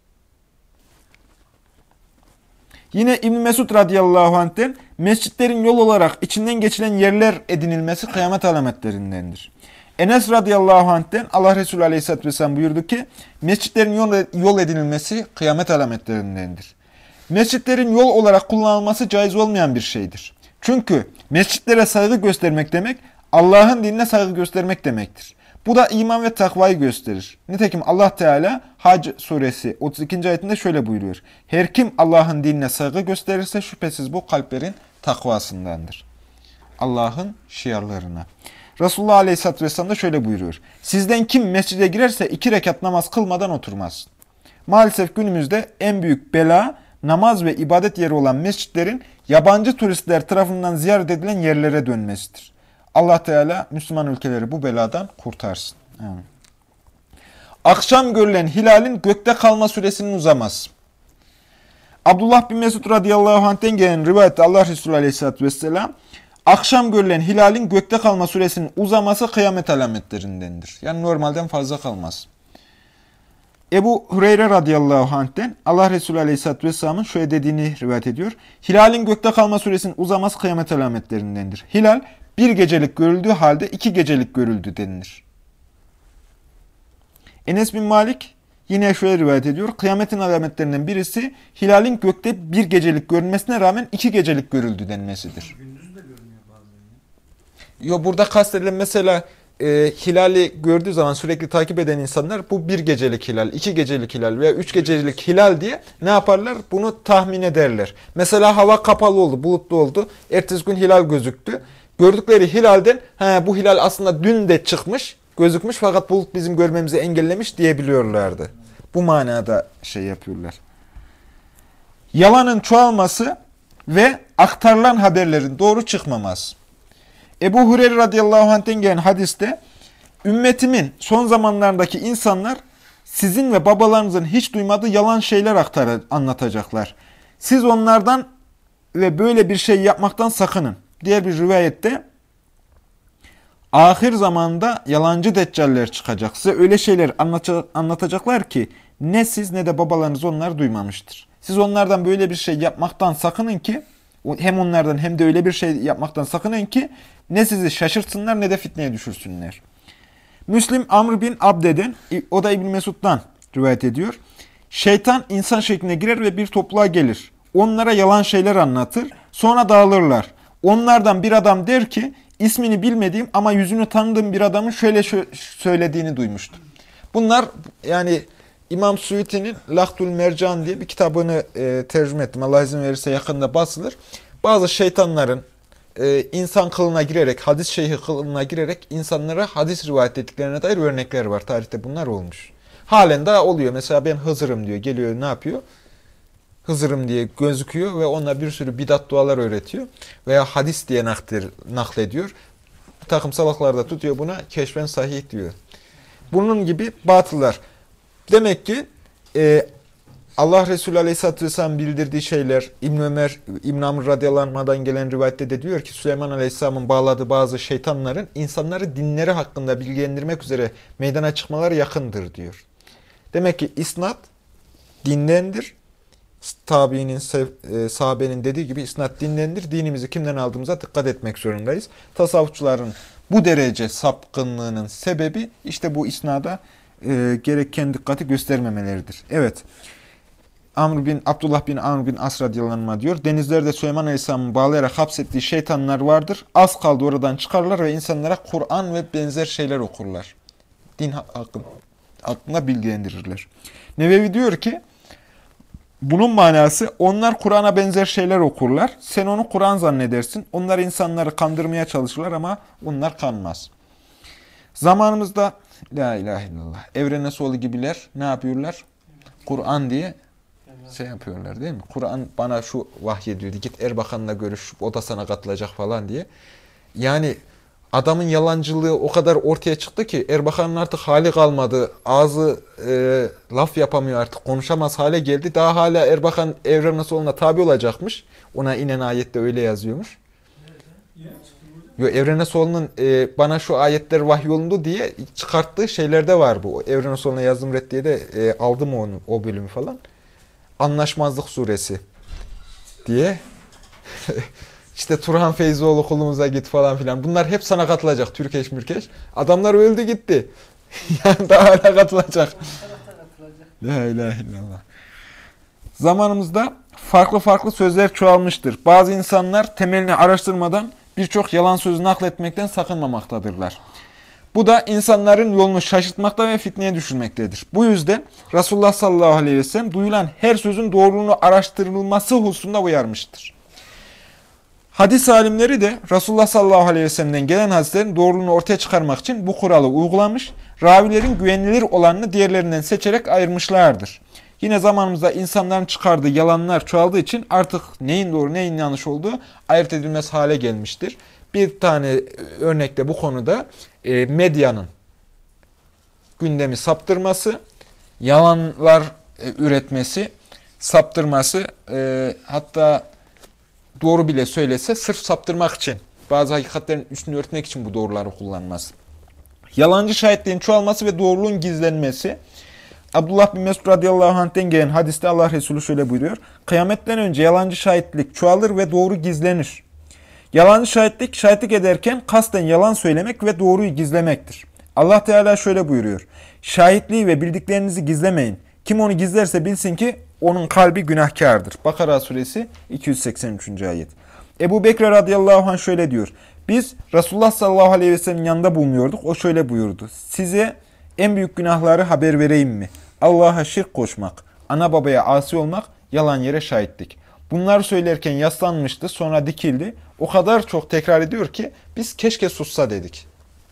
Yine İbn Mesud radıyallahu anh'ten mescitlerin yol olarak içinden geçilen yerler edinilmesi kıyamet alametlerindendir. Enes radıyallahu anh'ten Allah Resulü aleyhisselatü vesselam buyurdu ki mescitlerin yol edinilmesi kıyamet alametlerindendir. Mescitlerin yol olarak kullanılması caiz olmayan bir şeydir. Çünkü mescitlere saygı göstermek demek Allah'ın dinine saygı göstermek demektir. Bu da iman ve takvayı gösterir. Nitekim Allah Teala Hac suresi otuz ikinci ayetinde şöyle buyuruyor. Her kim Allah'ın dinine saygı gösterirse şüphesiz bu kalplerin takvasındandır. Allah'ın şiarlarına. Resulullah Aleyhisselatü Vesselam da şöyle buyuruyor. Sizden kim mescide girerse iki rekat namaz kılmadan oturmaz. Maalesef günümüzde en büyük bela namaz ve ibadet yeri olan mescitlerin yabancı turistler tarafından ziyaret edilen yerlere dönmesidir. Allah Teala Müslüman ülkeleri bu beladan kurtarsın. Yani. Akşam görülen hilalin gökte kalma süresinin uzaması. Abdullah bin Mesud radıyallahu anh'ten gelen rivayette Allah Resulü aleyhisselatü vesselam, akşam görülen hilalin gökte kalma süresinin uzaması kıyamet alametlerindendir. Yani normalden fazla kalmaz. Ebu Hureyre radıyallahu anh'ten Allah Resulü aleyhisselatü vesselamın şöyle dediğini rivayet ediyor. Hilalin gökte kalma süresinin uzaması kıyamet alametlerindendir. Hilal bir gecelik görüldüğü halde iki gecelik görüldü denilir. Enes bin Malik yine şöyle rivayet ediyor. Kıyametin alametlerinden birisi hilalin gökte bir gecelik görünmesine rağmen iki gecelik görüldü denmesidir. Gündüz de görünüyor bazen. Yo, burada kastedilen mesela e, hilali gördüğü zaman sürekli takip eden insanlar bu bir gecelik hilal, iki gecelik hilal veya üç gecelik hilal diye ne yaparlar? Bunu tahmin ederler. Mesela hava kapalı oldu, bulutlu oldu. Ertesi gün hilal gözüktü. Gördükleri hilalden he, bu hilal aslında dün de çıkmış, gözükmüş fakat bulut bizim görmemizi engellemiş diyebiliyorlardı. Bu manada şey yapıyorlar. Yalanın çoğalması ve aktarılan haberlerin doğru çıkmaması. Ebu Hureyre radıyallahu anh'ten gelen hadiste, ümmetimin son zamanlarındaki insanlar sizin ve babalarınızın hiç duymadığı yalan şeyler aktar anlatacaklar. Siz onlardan ve böyle bir şey yapmaktan sakının. Diğer bir rivayette, ahir zamanda yalancı deccaller çıkacak. Size öyle şeyler anlatacaklar ki ne siz ne de babalarınız onları duymamıştır. Siz onlardan böyle bir şey yapmaktan sakının ki, hem onlardan hem de öyle bir şey yapmaktan sakının ki ne sizi şaşırtsınlar ne de fitneye düşürsünler. Müslim Amr bin Abde'den, o da İbn Mesud'dan rivayet ediyor. Şeytan insan şekline girer ve bir topluluğa gelir. Onlara yalan şeyler anlatır. Sonra dağılırlar. Onlardan bir adam der ki, ismini bilmediğim ama yüzünü tanıdığım bir adamın şöyle şö- söylediğini duymuştum. Bunlar yani İmam Suyuti'nin Lahtul Mercan diye bir kitabını e, tercüme ettim. Allah izin verirse yakında basılır. Bazı şeytanların e, insan kılına girerek, hadis şeyhi kılına girerek insanlara hadis rivayet ettiklerine dair örnekler var. Tarihte bunlar olmuş. Halen daha oluyor. Mesela ben Hızır'ım diyor. Geliyor ne yapıyor? Hızır'ım diye gözüküyor ve ona bir sürü bidat dualar öğretiyor. Veya hadis diye naklediyor. Bir takım salaklar da tutuyor buna. Keşfen sahih diyor. Bunun gibi batıllar. Demek ki e, Allah Resulü Aleyhisselatü Vesselam bildirdiği şeyler, İbn Ömer, İbn Amr radıyallahu anh'dan gelen rivayette de diyor ki Süleyman Aleyhisselam'ın bağladığı bazı şeytanların insanları dinleri hakkında bilgilendirmek üzere meydana çıkmaları yakındır diyor. Demek ki isnat dindendir. Tabiinin, sahabenin dediği gibi isnat dinlendir. Dinimizi kimden aldığımıza dikkat etmek zorundayız. Tasavvufçuların bu derece sapkınlığının sebebi işte bu isnada e, gereken dikkati göstermemeleridir. Evet. Amr bin Abdullah bin Amr bin As radıyallahu anh diyor. Denizlerde Süleyman Aleyhisselam'ın bağlayarak hapsettiği şeytanlar vardır. Az kaldı oradan çıkarlar ve insanlara Kur'an ve benzer şeyler okurlar. Din hakkında, hakkında bilgilendirirler. Nevevi diyor ki bunun manası onlar Kur'an'a benzer şeyler okurlar. Sen onu Kur'an zannedersin. Onlar insanları kandırmaya çalışırlar ama onlar kanmaz. Zamanımızda la ilahe illallah Evrene Solu gibiler ne yapıyorlar? Kur'an diye şey yapıyorlar değil mi? Kur'an bana şu vahyediyordu. Git Erbakan'la görüş. O da sana katılacak falan diye. Yani adamın yalancılığı o kadar ortaya çıktı ki Erbakan'ın artık hali kalmadı. Ağzı e, laf yapamıyor artık. Konuşamaz hale geldi. Daha hala Erbakan Evrene Solu'na tabi olacakmış. Ona inen ayette öyle yazıyormuş. Yo, Evrene Solu'nun e, bana şu ayetler vahyolundu diye çıkarttığı şeylerde var bu. Evrene Solu'na yazdım red diye de e, aldım onu, o bölümü falan. Anlaşmazlık suresi diye. İşte Turhan Feyzoğlu kulumuza git falan filan. Bunlar hep sana katılacak. Türkeş mürkeş. Adamlar öldü gitti. Yani daha hala katılacak. La ilahe illallah. Zamanımızda farklı farklı sözler çoğalmıştır. Bazı insanlar temelini araştırmadan birçok yalan sözü nakletmekten sakınmamaktadırlar. Bu da insanların yolunu şaşırtmakta ve fitneye düşürmektedir. Bu yüzden Resulullah sallallahu aleyhi ve sellem duyulan her sözün doğruluğunu araştırılması hususunda uyarmıştır. Hadis alimleri de Resulullah sallallahu aleyhi ve sellem'den gelen hadislerin doğruluğunu ortaya çıkarmak için bu kuralı uygulamış, ravilerin güvenilir olanını diğerlerinden seçerek ayırmışlardır. Yine zamanımızda insanların çıkardığı yalanlar çoğaldığı için artık neyin doğru neyin yanlış olduğu ayırt edilmez hale gelmiştir. Bir tane örnekte bu konuda e, medyanın gündemi saptırması, yalanlar e, üretmesi, saptırması, e, hatta doğru bile söylese sırf saptırmak için, bazı hakikatlerin üstünü örtmek için bu doğruları kullanması. Yalancı şahitliğin çoğalması ve doğruluğun gizlenmesi. Abdullah bin Mesud radıyallahu anh'ten gelen hadiste Allah Resulü şöyle buyuruyor. Kıyametten önce yalancı şahitlik çoğalır ve doğru gizlenir. Yalancı şahitlik, şahitlik ederken kasten yalan söylemek ve doğruyu gizlemektir. Allah Teala şöyle buyuruyor. Şahitliği ve bildiklerinizi gizlemeyin. Kim onu gizlerse bilsin ki onun kalbi günahkardır. Bakara suresi iki yüz seksen üçüncü ayet. Ebu Bekir radıyallahu anh şöyle diyor. Biz Resulullah sallallahu aleyhi ve sellem'in yanında bulunuyorduk. O şöyle buyurdu. Size en büyük günahları haber vereyim mi? Allah'a şirk koşmak, ana babaya asi olmak, yalan yere şahitlik. Bunları söylerken yaslanmıştı, sonra dikildi. O kadar çok tekrar ediyor ki biz keşke sussa dedik.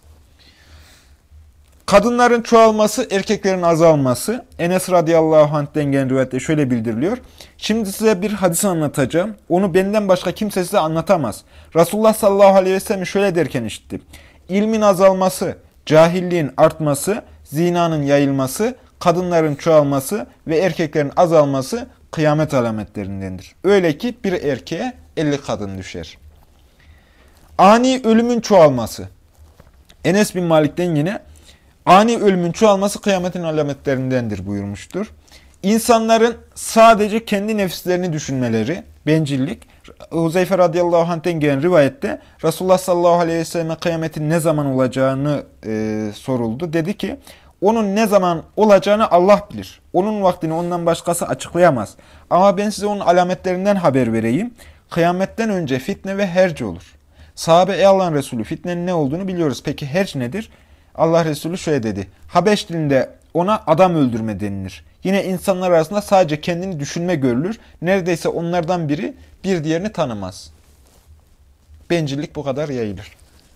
Kadınların çoğalması, erkeklerin azalması. Enes radıyallahu anh'ten gelen rivayette şöyle bildiriliyor. Şimdi size bir hadis anlatacağım. Onu benden başka kimse size anlatamaz. Resulullah sallallahu aleyhi ve sellem şöyle derken işitti. İlmin azalması, cahilliğin artması, zinanın yayılması, kadınların çoğalması ve erkeklerin azalması kıyamet alametlerindendir. Öyle ki bir erkeğe elli kadın düşer. Ani ölümün çoğalması. Enes bin Malik'ten yine ani ölümün çoğalması kıyametin alametlerindendir buyurmuştur. İnsanların sadece kendi nefislerini düşünmeleri, bencillik. Huzeyfe radıyallahu anh'ten gelen rivayette Resulullah sallallahu aleyhi ve selleme kıyametin ne zaman olacağını e, soruldu. Dedi ki, onun ne zaman olacağını Allah bilir. Onun vaktini ondan başkası açıklayamaz. Ama ben size onun alametlerinden haber vereyim. Kıyametten önce fitne ve herc olur. Sahabe, ey Allah'ın Resulü, fitnenin ne olduğunu biliyoruz. Peki herc nedir? Allah Resulü şöyle dedi. Habeş dilinde ona adam öldürme denilir. Yine insanlar arasında sadece kendini düşünme görülür. Neredeyse onlardan biri bir diğerini tanımaz. Bencillik bu kadar yayılır.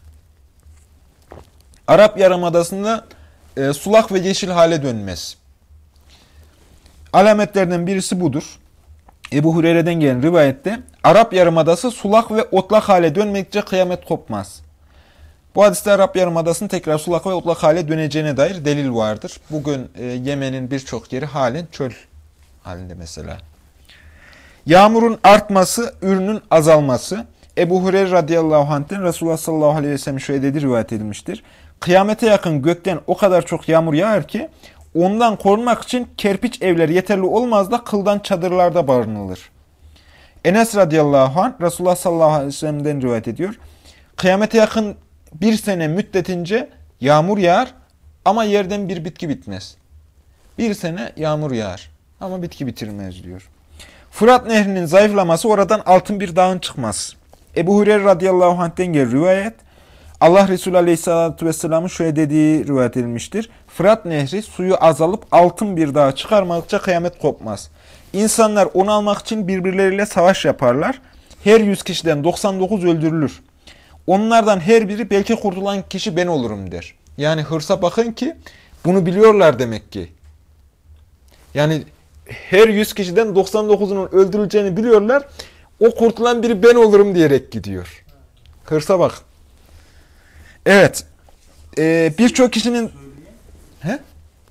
Arap Yarımadası'nda e, sulak ve yeşil hale dönmez. Alametlerden birisi budur. Ebu Hureyre'den gelen rivayette Arap Yarımadası sulak ve otlak hale dönmekçe kıyamet kopmaz. Bu hadiste Arap Yarımadası'nın tekrar sulak ve otlak hale döneceğine dair delil vardır. Bugün e, Yemen'in birçok yeri halen çöl halinde mesela. Yağmurun artması, ürünün azalması. Ebu Hureyre radıyallahu anh'ten Resulullah sallallahu aleyhi ve sellem şöyle dedi, rivayet edilmiştir. Kıyamete yakın gökten o kadar çok yağmur yağar ki ondan korunmak için kerpiç evler yeterli olmaz da kıldan çadırlarda barınılır. Enes radıyallahu anh Resulullah sallallahu aleyhi ve sellem'den rivayet ediyor. Kıyamete yakın bir sene müddetince yağmur yağar ama yerden bir bitki bitmez. Bir sene yağmur yağar ama bitki bitirmez diyor. Fırat Nehri'nin zayıflaması, oradan altın bir dağın çıkmaz. Ebu Hureyre radıyallahu anh'ten gelen rivayet, Allah Resulü aleyhissalatü vesselamın şöyle dediği rivayet edilmiştir. Fırat Nehri suyu azalıp altın bir dağa çıkarmadıkça kıyamet kopmaz. İnsanlar onu almak için birbirleriyle savaş yaparlar. Her yüz kişiden doksan dokuz öldürülür. Onlardan her biri belki kurtulan kişi ben olurum der. Yani hırsa bakın ki bunu biliyorlar demek ki. Yani her yüz kişiden doksan dokuzunun öldürüleceğini biliyorlar. O kurtulan biri ben olurum diyerek gidiyor. Hırsa bak. Evet. Ee, Birçok kişinin... He?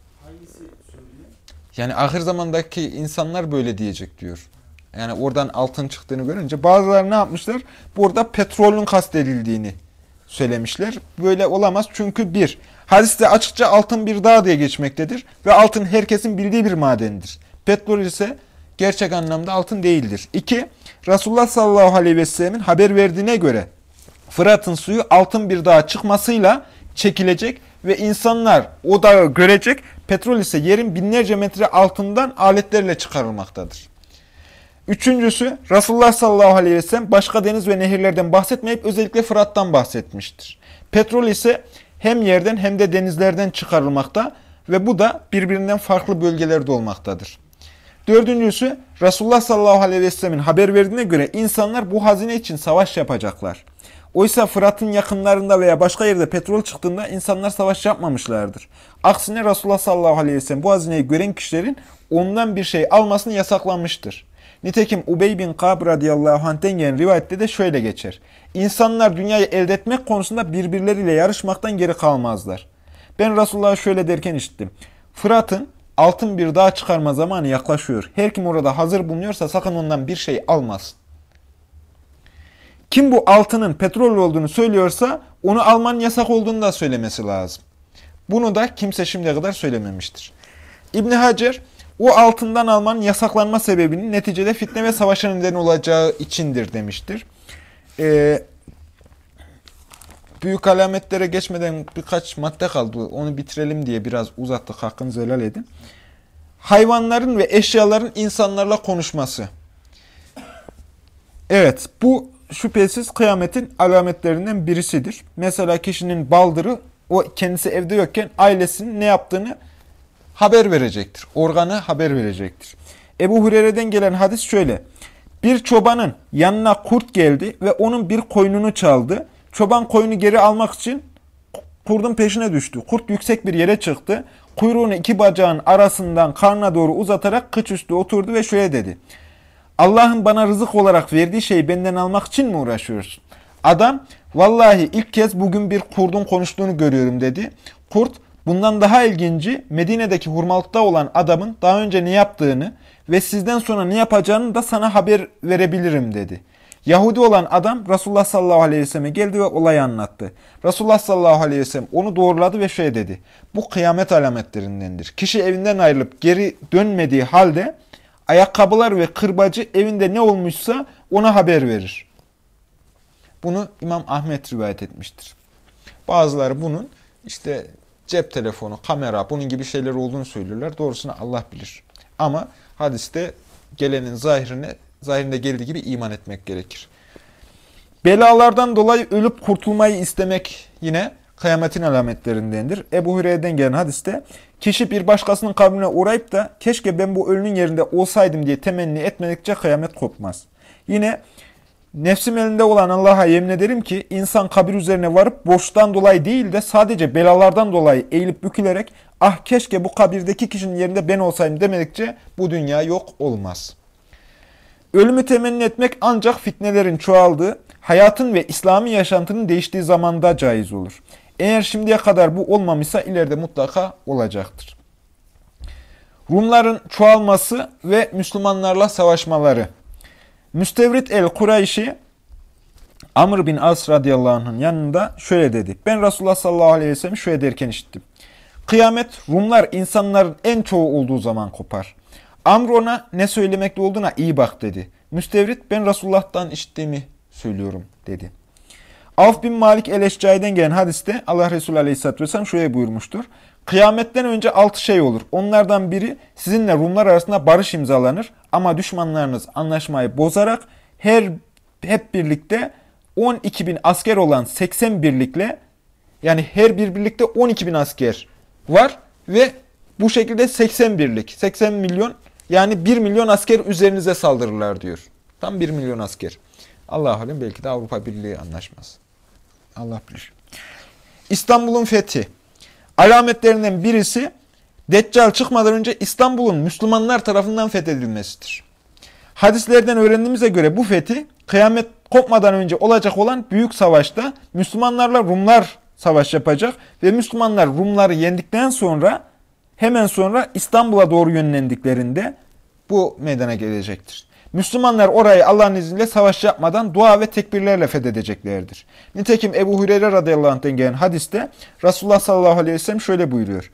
Yani ahir zamandaki insanlar böyle diyecek diyor. Yani oradan altın çıktığını görünce bazıları ne yapmışlar? Burada petrolün kastedildiğini söylemişler. Böyle olamaz çünkü bir, hadiste açıkça altın bir dağ diye geçmektedir. Ve altın herkesin bildiği bir madendir. Petrol ise gerçek anlamda altın değildir. İki, Resulullah sallallahu aleyhi ve sellemin haber verdiğine göre Fırat'ın suyu altın bir dağa çıkmasıyla çekilecek ve insanlar o dağı görecek. Petrol ise yerin binlerce metre altından aletlerle çıkarılmaktadır. Üçüncüsü, Resulullah sallallahu aleyhi ve sellem başka deniz ve nehirlerden bahsetmeyip özellikle Fırat'tan bahsetmiştir. Petrol ise hem yerden hem de denizlerden çıkarılmakta ve bu da birbirinden farklı bölgelerde olmaktadır. Dördüncüsü, Resulullah sallallahu aleyhi ve sellemin haber verdiğine göre insanlar bu hazine için savaş yapacaklar. Oysa Fırat'ın yakınlarında veya başka yerde petrol çıktığında insanlar savaş yapmamışlardır. Aksine Resulullah sallallahu aleyhi ve sellem bu hazineyi gören kişilerin ondan bir şey almasını yasaklanmıştır. Nitekim Ubey bin Ka'b radıyallahu anh'ten gelen rivayette de şöyle geçer. İnsanlar dünyayı elde etmek konusunda birbirleriyle yarışmaktan geri kalmazlar. Ben Resulullah'ı şöyle derken işittim. Fırat'ın altın bir dağ çıkarma zamanı yaklaşıyor. Her kim orada hazır bulunuyorsa sakın ondan bir şey almasın. Kim bu altının petrol olduğunu söylüyorsa onu almanın yasak olduğunu da söylemesi lazım. Bunu da kimse şimdiye kadar söylememiştir. İbn Hacer, o altından almanın yasaklanma sebebinin neticede fitne ve savaşa neden olacağı içindir demiştir. Ee, büyük alametlere geçmeden birkaç madde kaldı. Onu bitirelim diye biraz uzattık. Hakkınızı helal edin. Hayvanların ve eşyaların insanlarla konuşması. Evet, bu şüphesiz kıyametin alametlerinden birisidir. Mesela kişinin baldırı, o kendisi evde yokken ailesinin ne yaptığını haber verecektir. Organı haber verecektir. Ebu Hureyre'den gelen hadis şöyle. Bir çobanın yanına kurt geldi ve onun bir koyununu çaldı. Çoban koyunu geri almak için kurdun peşine düştü. Kurt yüksek bir yere çıktı. Kuyruğunu iki bacağın arasından karnına doğru uzatarak kıç üstü oturdu ve şöyle dedi. Allah'ın bana rızık olarak verdiği şeyi benden almak için mi uğraşıyorsun? Adam, vallahi ilk kez bugün bir kurdun konuştuğunu görüyorum dedi. Kurt, bundan daha ilginci Medine'deki hurmalıkta olan adamın daha önce ne yaptığını ve sizden sonra ne yapacağını da sana haber verebilirim dedi. Yahudi olan adam Resulullah sallallahu aleyhi ve selleme geldi ve olayı anlattı. Resulullah sallallahu aleyhi ve sellem onu doğruladı ve şöyle dedi. Bu kıyamet alametlerindendir. Kişi evinden ayrılıp geri dönmediği halde ayakkabılar ve kırbacı evinde ne olmuşsa ona haber verir. Bunu İmam Ahmet rivayet etmiştir. Bazıları bunun işte cep telefonu, kamera, bunun gibi şeyler olduğunu söylüyorlar. Doğrusunu Allah bilir. Ama hadiste gelenin zahirine, zahirinde geldiği gibi iman etmek gerekir. Belalardan dolayı ölüp kurtulmayı istemek yine kıyametin alametlerindendir. Ebu Hureyre'den gelen hadiste kişi bir başkasının kabrine uğrayıp da keşke ben bu ölünün yerinde olsaydım diye temenni etmedikçe kıyamet kopmaz. Yine nefsim elinde olan Allah'a yemin ederim ki insan kabir üzerine varıp boştan dolayı değil de sadece belalardan dolayı eğilip bükülerek ah keşke bu kabirdeki kişinin yerinde ben olsaydım demedikçe bu dünya yok olmaz. Ölümü temenni etmek ancak fitnelerin çoğaldığı, hayatın ve İslami yaşantının değiştiği zamanda caiz olur. Eğer şimdiye kadar bu olmamışsa ileride mutlaka olacaktır. Rumların çoğalması ve Müslümanlarla savaşmaları. Müstevrit el-Kureyşi, Amr bin As radıyallahu anh'ın yanında şöyle dedi. Ben Resulullah sallallahu aleyhi ve sellem şöyle derken işittim. Kıyamet Rumlar insanların en çoğu olduğu zaman kopar. Amr ona ne söylemekte olduğuna iyi bak dedi. Müstevrit ben Resulullah'tan işittiğimi söylüyorum dedi. Avf bin Malik el-Eşcai'den gelen hadiste Allah Resulü aleyhisselatü vesselam şöyle buyurmuştur. Kıyametten önce altı şey olur. Onlardan biri sizinle Rumlar arasında barış imzalanır ama düşmanlarınız anlaşmayı bozarak her hep birlikte on iki bin asker olan seksen birlikle yani her bir birlikte on iki bin asker var ve bu şekilde seksen birlik, seksen milyon yani bir milyon asker üzerinize saldırırlar diyor. Tam bir milyon asker. Allah halim belki de Avrupa Birliği anlaşmaz. Allah bilir. İstanbul'un fethi. Alametlerinden birisi Deccal çıkmadan önce İstanbul'un Müslümanlar tarafından fethedilmesidir. Hadislerden öğrendiğimize göre bu fethi kıyamet kopmadan önce olacak olan büyük savaşta Müslümanlarla Rumlar savaş yapacak ve Müslümanlar Rumları yendikten sonra hemen sonra İstanbul'a doğru yönlendiklerinde bu meydana gelecektir. Müslümanlar orayı Allah'ın izniyle savaş yapmadan dua ve tekbirlerle fethedeceklerdir. Nitekim Ebu Hureyre radıyallahu anh'ten gelen hadiste Resulullah sallallahu aleyhi ve sellem şöyle buyuruyor.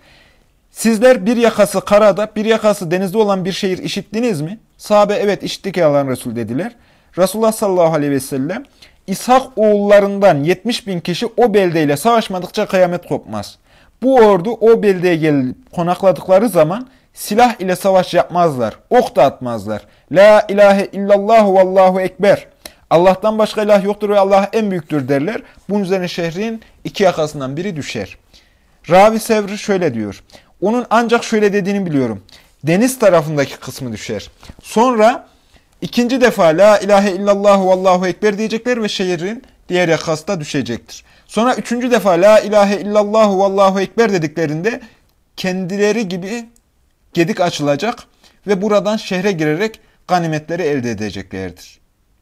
Sizler bir yakası karada, bir yakası denizde olan bir şehir işittiniz mi? Sahabe evet işittik ey Allah'ın Resulü dediler. Resulullah sallallahu aleyhi ve sellem İshak oğullarından yetmiş bin kişi o beldeyle savaşmadıkça kıyamet kopmaz. Bu ordu o beldeye gelip konakladıkları zaman silah ile savaş yapmazlar, ok da atmazlar. La ilahe illallah vallahu ekber. Allah'tan başka ilah yoktur ve Allah en büyüktür derler. Bunun üzerine şehrin iki yakasından biri düşer. Ravi Sevri şöyle diyor. Onun ancak şöyle dediğini biliyorum. Deniz tarafındaki kısmı düşer. Sonra ikinci defa la ilahe illallah vallahu ekber diyecekler ve şehrin diğer yakası da düşecektir. Sonra üçüncü defa la ilahe illallah vallahu ekber dediklerinde kendileri gibi gedik açılacak ve buradan şehre girerek ganimetleri elde edeceklerdir.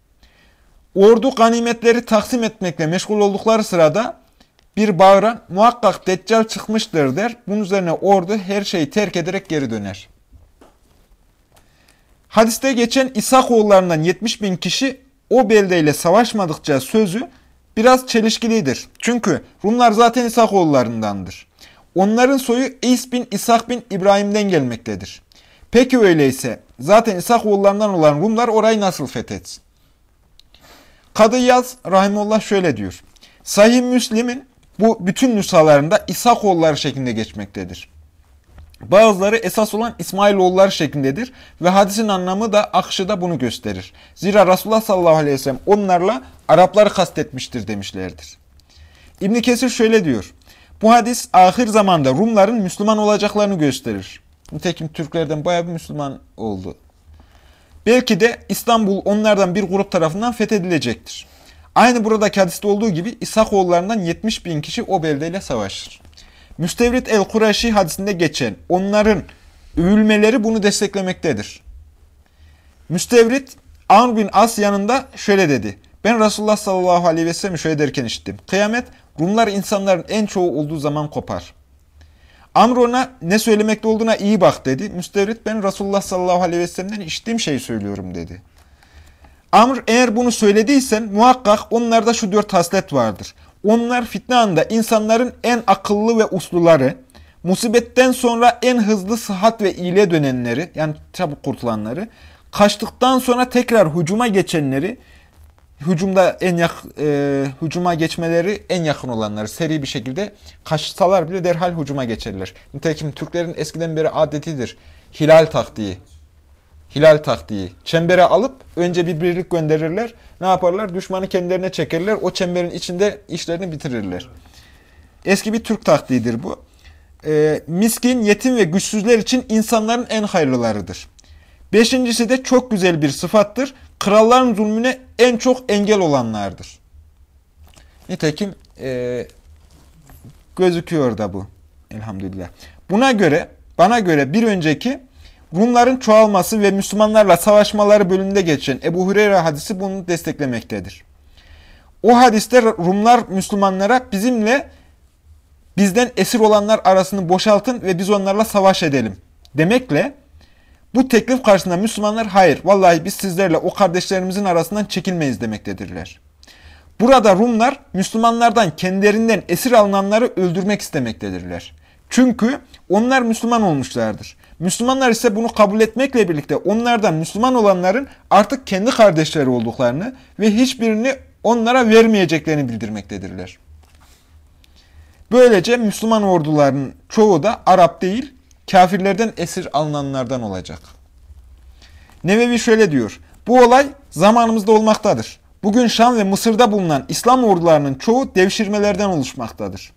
Ordu ganimetleri taksim etmekle meşgul oldukları sırada bir bağıran muhakkak Deccal çıkmıştır der. Bunun üzerine ordu her şeyi terk ederek geri döner. Hadiste geçen İshak oğullarından yetmiş bin kişi o beldeyle savaşmadıkça sözü biraz çelişkilidir. Çünkü Rumlar zaten İshak oğullarındandır. Onların soyu İs bin İshak bin İbrahim'den gelmektedir. Peki öyleyse zaten İshak oğullarından olan Rumlar orayı nasıl fethetsin? Kadı Yaz rahimullah şöyle diyor. Sahih Müslim'in bu bütün nüshalarında İshak oğulları şeklinde geçmektedir. Bazıları esas olan İsmailoğulları şeklindedir ve hadisin anlamı da akışı da bunu gösterir. Zira Resulullah sallallahu aleyhi ve sellem onlarla Arapları kastetmiştir demişlerdir. İbn Kesir şöyle diyor. Bu hadis ahir zamanda Rumların Müslüman olacaklarını gösterir. Nitekim Türklerden bayağı bir Müslüman oldu. Belki de İstanbul onlardan bir grup tarafından fethedilecektir. Aynı buradaki hadiste olduğu gibi İshak oğullarından yetmiş bin kişi o beldeyle savaşır. Müstevrit el-Kureyşi hadisinde geçen onların övülmeleri bunu desteklemektedir. Müstevrit Amr bin As yanında şöyle dedi. Ben Resulullah sallallahu aleyhi ve sellem şöyle derken işittim. Kıyamet Rumlar insanların en çoğu olduğu zaman kopar. Amr ona ne söylemekte olduğuna iyi bak dedi. Müstevrit ben Resulullah sallallahu aleyhi ve sellem'den işittiğim şeyi söylüyorum dedi. Amr eğer bunu söylediysen muhakkak onlarda şu dört haslet vardır. Onlar fitne anında insanların en akıllı ve usluları, musibetten sonra en hızlı sıhhat ve iyiliğe dönenleri, yani çabuk kurtulanları, kaçtıktan sonra tekrar hücuma geçenleri, hücumda en yak, e, hücuma geçmeleri en yakın olanları, seri bir şekilde kaçsalar bile derhal hücuma geçerler. Nitekim Türklerin eskiden beri adetidir. Hilal taktiği. Hilal taktiği. Çembere alıp önce bir birlik gönderirler. Ne yaparlar? Düşmanı kendilerine çekerler. O çemberin içinde işlerini bitirirler. Eski bir Türk taktiğidir bu. E, miskin, yetim ve güçsüzler için insanların en hayırlılarıdır. Beşincisi de çok güzel bir sıfattır. Kralların zulmüne en çok engel olanlardır. Nitekim e, gözüküyor da bu. Elhamdülillah. Buna göre, bana göre bir önceki Rumların çoğalması ve Müslümanlarla savaşmaları bölümünde geçen Ebu Hureyre hadisi bunu desteklemektedir. O hadiste Rumlar Müslümanlara bizimle bizden esir olanlar arasını boşaltın ve biz onlarla savaş edelim demekle bu teklif karşısında Müslümanlar hayır vallahi biz sizlerle o kardeşlerimizin arasından çekilmeyiz demektedirler. Burada Rumlar Müslümanlardan kendilerinden esir alınanları öldürmek istemektedirler. Çünkü onlar Müslüman olmuşlardır. Müslümanlar ise bunu kabul etmekle birlikte onlardan Müslüman olanların artık kendi kardeşleri olduklarını ve hiçbirini onlara vermeyeceklerini bildirmektedirler. Böylece Müslüman orduların çoğu da Arap değil, kafirlerden esir alınanlardan olacak. Nevevi şöyle diyor. Bu olay zamanımızda olmaktadır. Bugün Şam ve Mısır'da bulunan İslam ordularının çoğu devşirmelerden oluşmaktadır.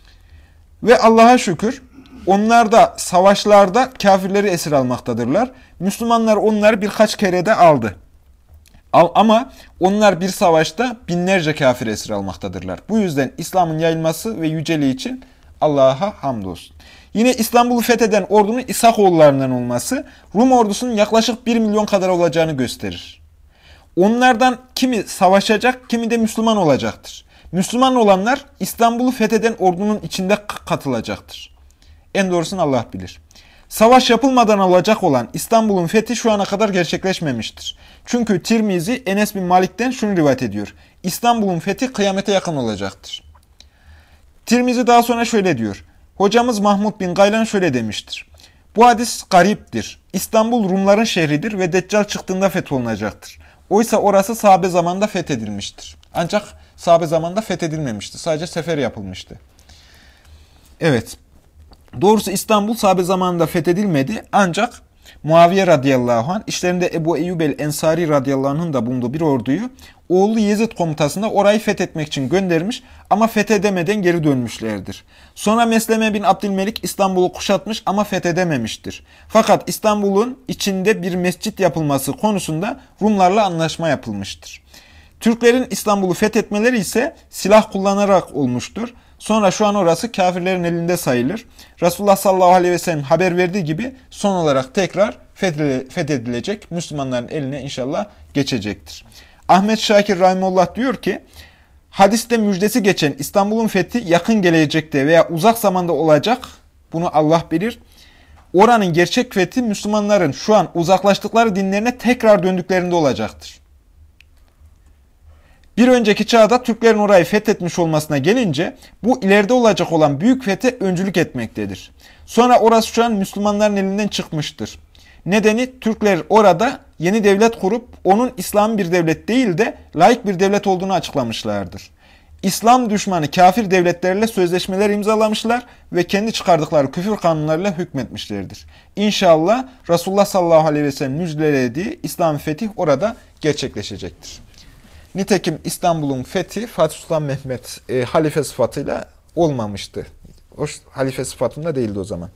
Ve Allah'a şükür onlar da savaşlarda kafirleri esir almaktadırlar. Müslümanlar onları birkaç kere de aldı. Al, ama onlar bir savaşta binlerce kafir esir almaktadırlar. Bu yüzden İslam'ın yayılması ve yüceliği için Allah'a hamdolsun. Yine İstanbul'u fetheden ordunun İshakoğullarından olması Rum ordusunun yaklaşık bir milyon kadar olacağını gösterir. Onlardan kimi savaşacak, kimi de Müslüman olacaktır. Müslüman olanlar İstanbul'u fetheden ordunun içinde katılacaktır. En doğrusunu Allah bilir. Savaş yapılmadan olacak olan İstanbul'un fethi şu ana kadar gerçekleşmemiştir. Çünkü Tirmizi Enes bin Malik'ten şunu rivayet ediyor. İstanbul'un fethi kıyamete yakın olacaktır. Tirmizi daha sonra şöyle diyor. Hocamız Mahmud bin Gaylan şöyle demiştir. Bu hadis gariptir. İstanbul Rumların şehridir ve Deccal çıktığında fetholunacaktır. Oysa orası sahabe zamanında fethedilmiştir. Ancak sahabe zamanında fethedilmemişti. Sadece sefer yapılmıştı. Evet. Doğrusu İstanbul sahabe zamanında fethedilmedi. Ancak Muaviye radıyallahu anh işlerinde Ebu Eyyub el-Ensari radıyallahu anh'ın da bulunduğu bir orduyu oğlu Yezid komutasında orayı fethetmek için göndermiş ama fethedemeden geri dönmüşlerdir. Sonra Mesleme bin Abdülmelik İstanbul'u kuşatmış ama fethedememiştir. Fakat İstanbul'un içinde bir mescit yapılması konusunda Rumlarla anlaşma yapılmıştır. Türklerin İstanbul'u fethetmeleri ise silah kullanarak olmuştur. Sonra şu an orası kafirlerin elinde sayılır. Resulullah sallallahu aleyhi ve sellem haber verdiği gibi son olarak tekrar fethedilecek, Müslümanların eline inşallah geçecektir. Ahmet Şakir rahimullah diyor ki, hadiste müjdesi geçen İstanbul'un fethi yakın gelecekte veya uzak zamanda olacak, bunu Allah bilir. Oranın gerçek fethi Müslümanların şu an uzaklaştıkları dinlerine tekrar döndüklerinde olacaktır. Bir önceki çağda Türklerin orayı fethetmiş olmasına gelince bu ileride olacak olan büyük fethe öncülük etmektedir. Sonra orası şu an Müslümanların elinden çıkmıştır. Nedeni Türkler orada yeni devlet kurup onun İslam bir devlet değil de laik bir devlet olduğunu açıklamışlardır. İslam düşmanı kafir devletlerle sözleşmeler imzalamışlar ve kendi çıkardıkları küfür kanunlarıyla hükmetmişlerdir. İnşallah Resulullah sallallahu aleyhi ve sellem müjdelediği İslam fetih orada gerçekleşecektir. Nitekim İstanbul'un fethi Fatih Sultan Mehmet e, halife sıfatıyla olmamıştı. O halife sıfatında değildi o zaman.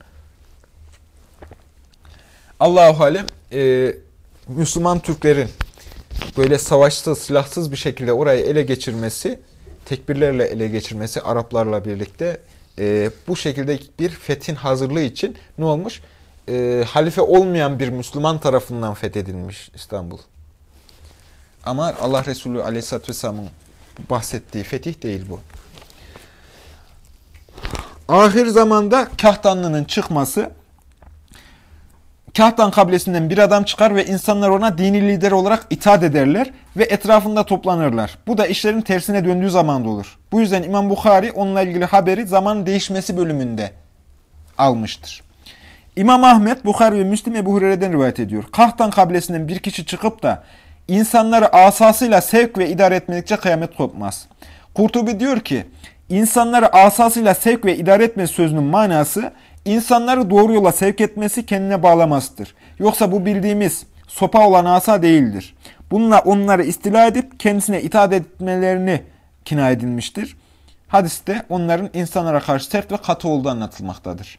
Allahu alem e, Müslüman Türklerin böyle savaşsız, silahsız bir şekilde orayı ele geçirmesi, tekbirlerle ele geçirmesi Araplarla birlikte e, bu şekilde bir fethin hazırlığı için ne olmuş? E, halife olmayan bir Müslüman tarafından fethedilmiş İstanbul. Ama Allah Resulü Aleyhisselatü Vesselam'ın bahsettiği fetih değil bu. Ahir zamanda Kahtanlı'nın çıkması, Kahtan kabilesinden bir adam çıkar ve insanlar ona dini lider olarak itaat ederler ve etrafında toplanırlar. Bu da işlerin tersine döndüğü zamanda olur. Bu yüzden İmam Bukhari onunla ilgili haberi zamanın değişmesi bölümünde almıştır. İmam Ahmet, Bukhari ve Müslim Ebu Hureyre'den rivayet ediyor. Kahtan kabilesinden bir kişi çıkıp da insanları asasıyla sevk ve idare etmedikçe kıyamet kopmaz. Kurtubi diyor ki, insanları asasıyla sevk ve idare etme sözünün manası, insanları doğru yola sevk etmesi kendine bağlamasıdır. Yoksa bu bildiğimiz sopa olan asa değildir. Bununla onları istila edip kendisine itaat etmelerini kina edilmiştir. Hadiste onların insanlara karşı sert ve katı olduğu anlatılmaktadır.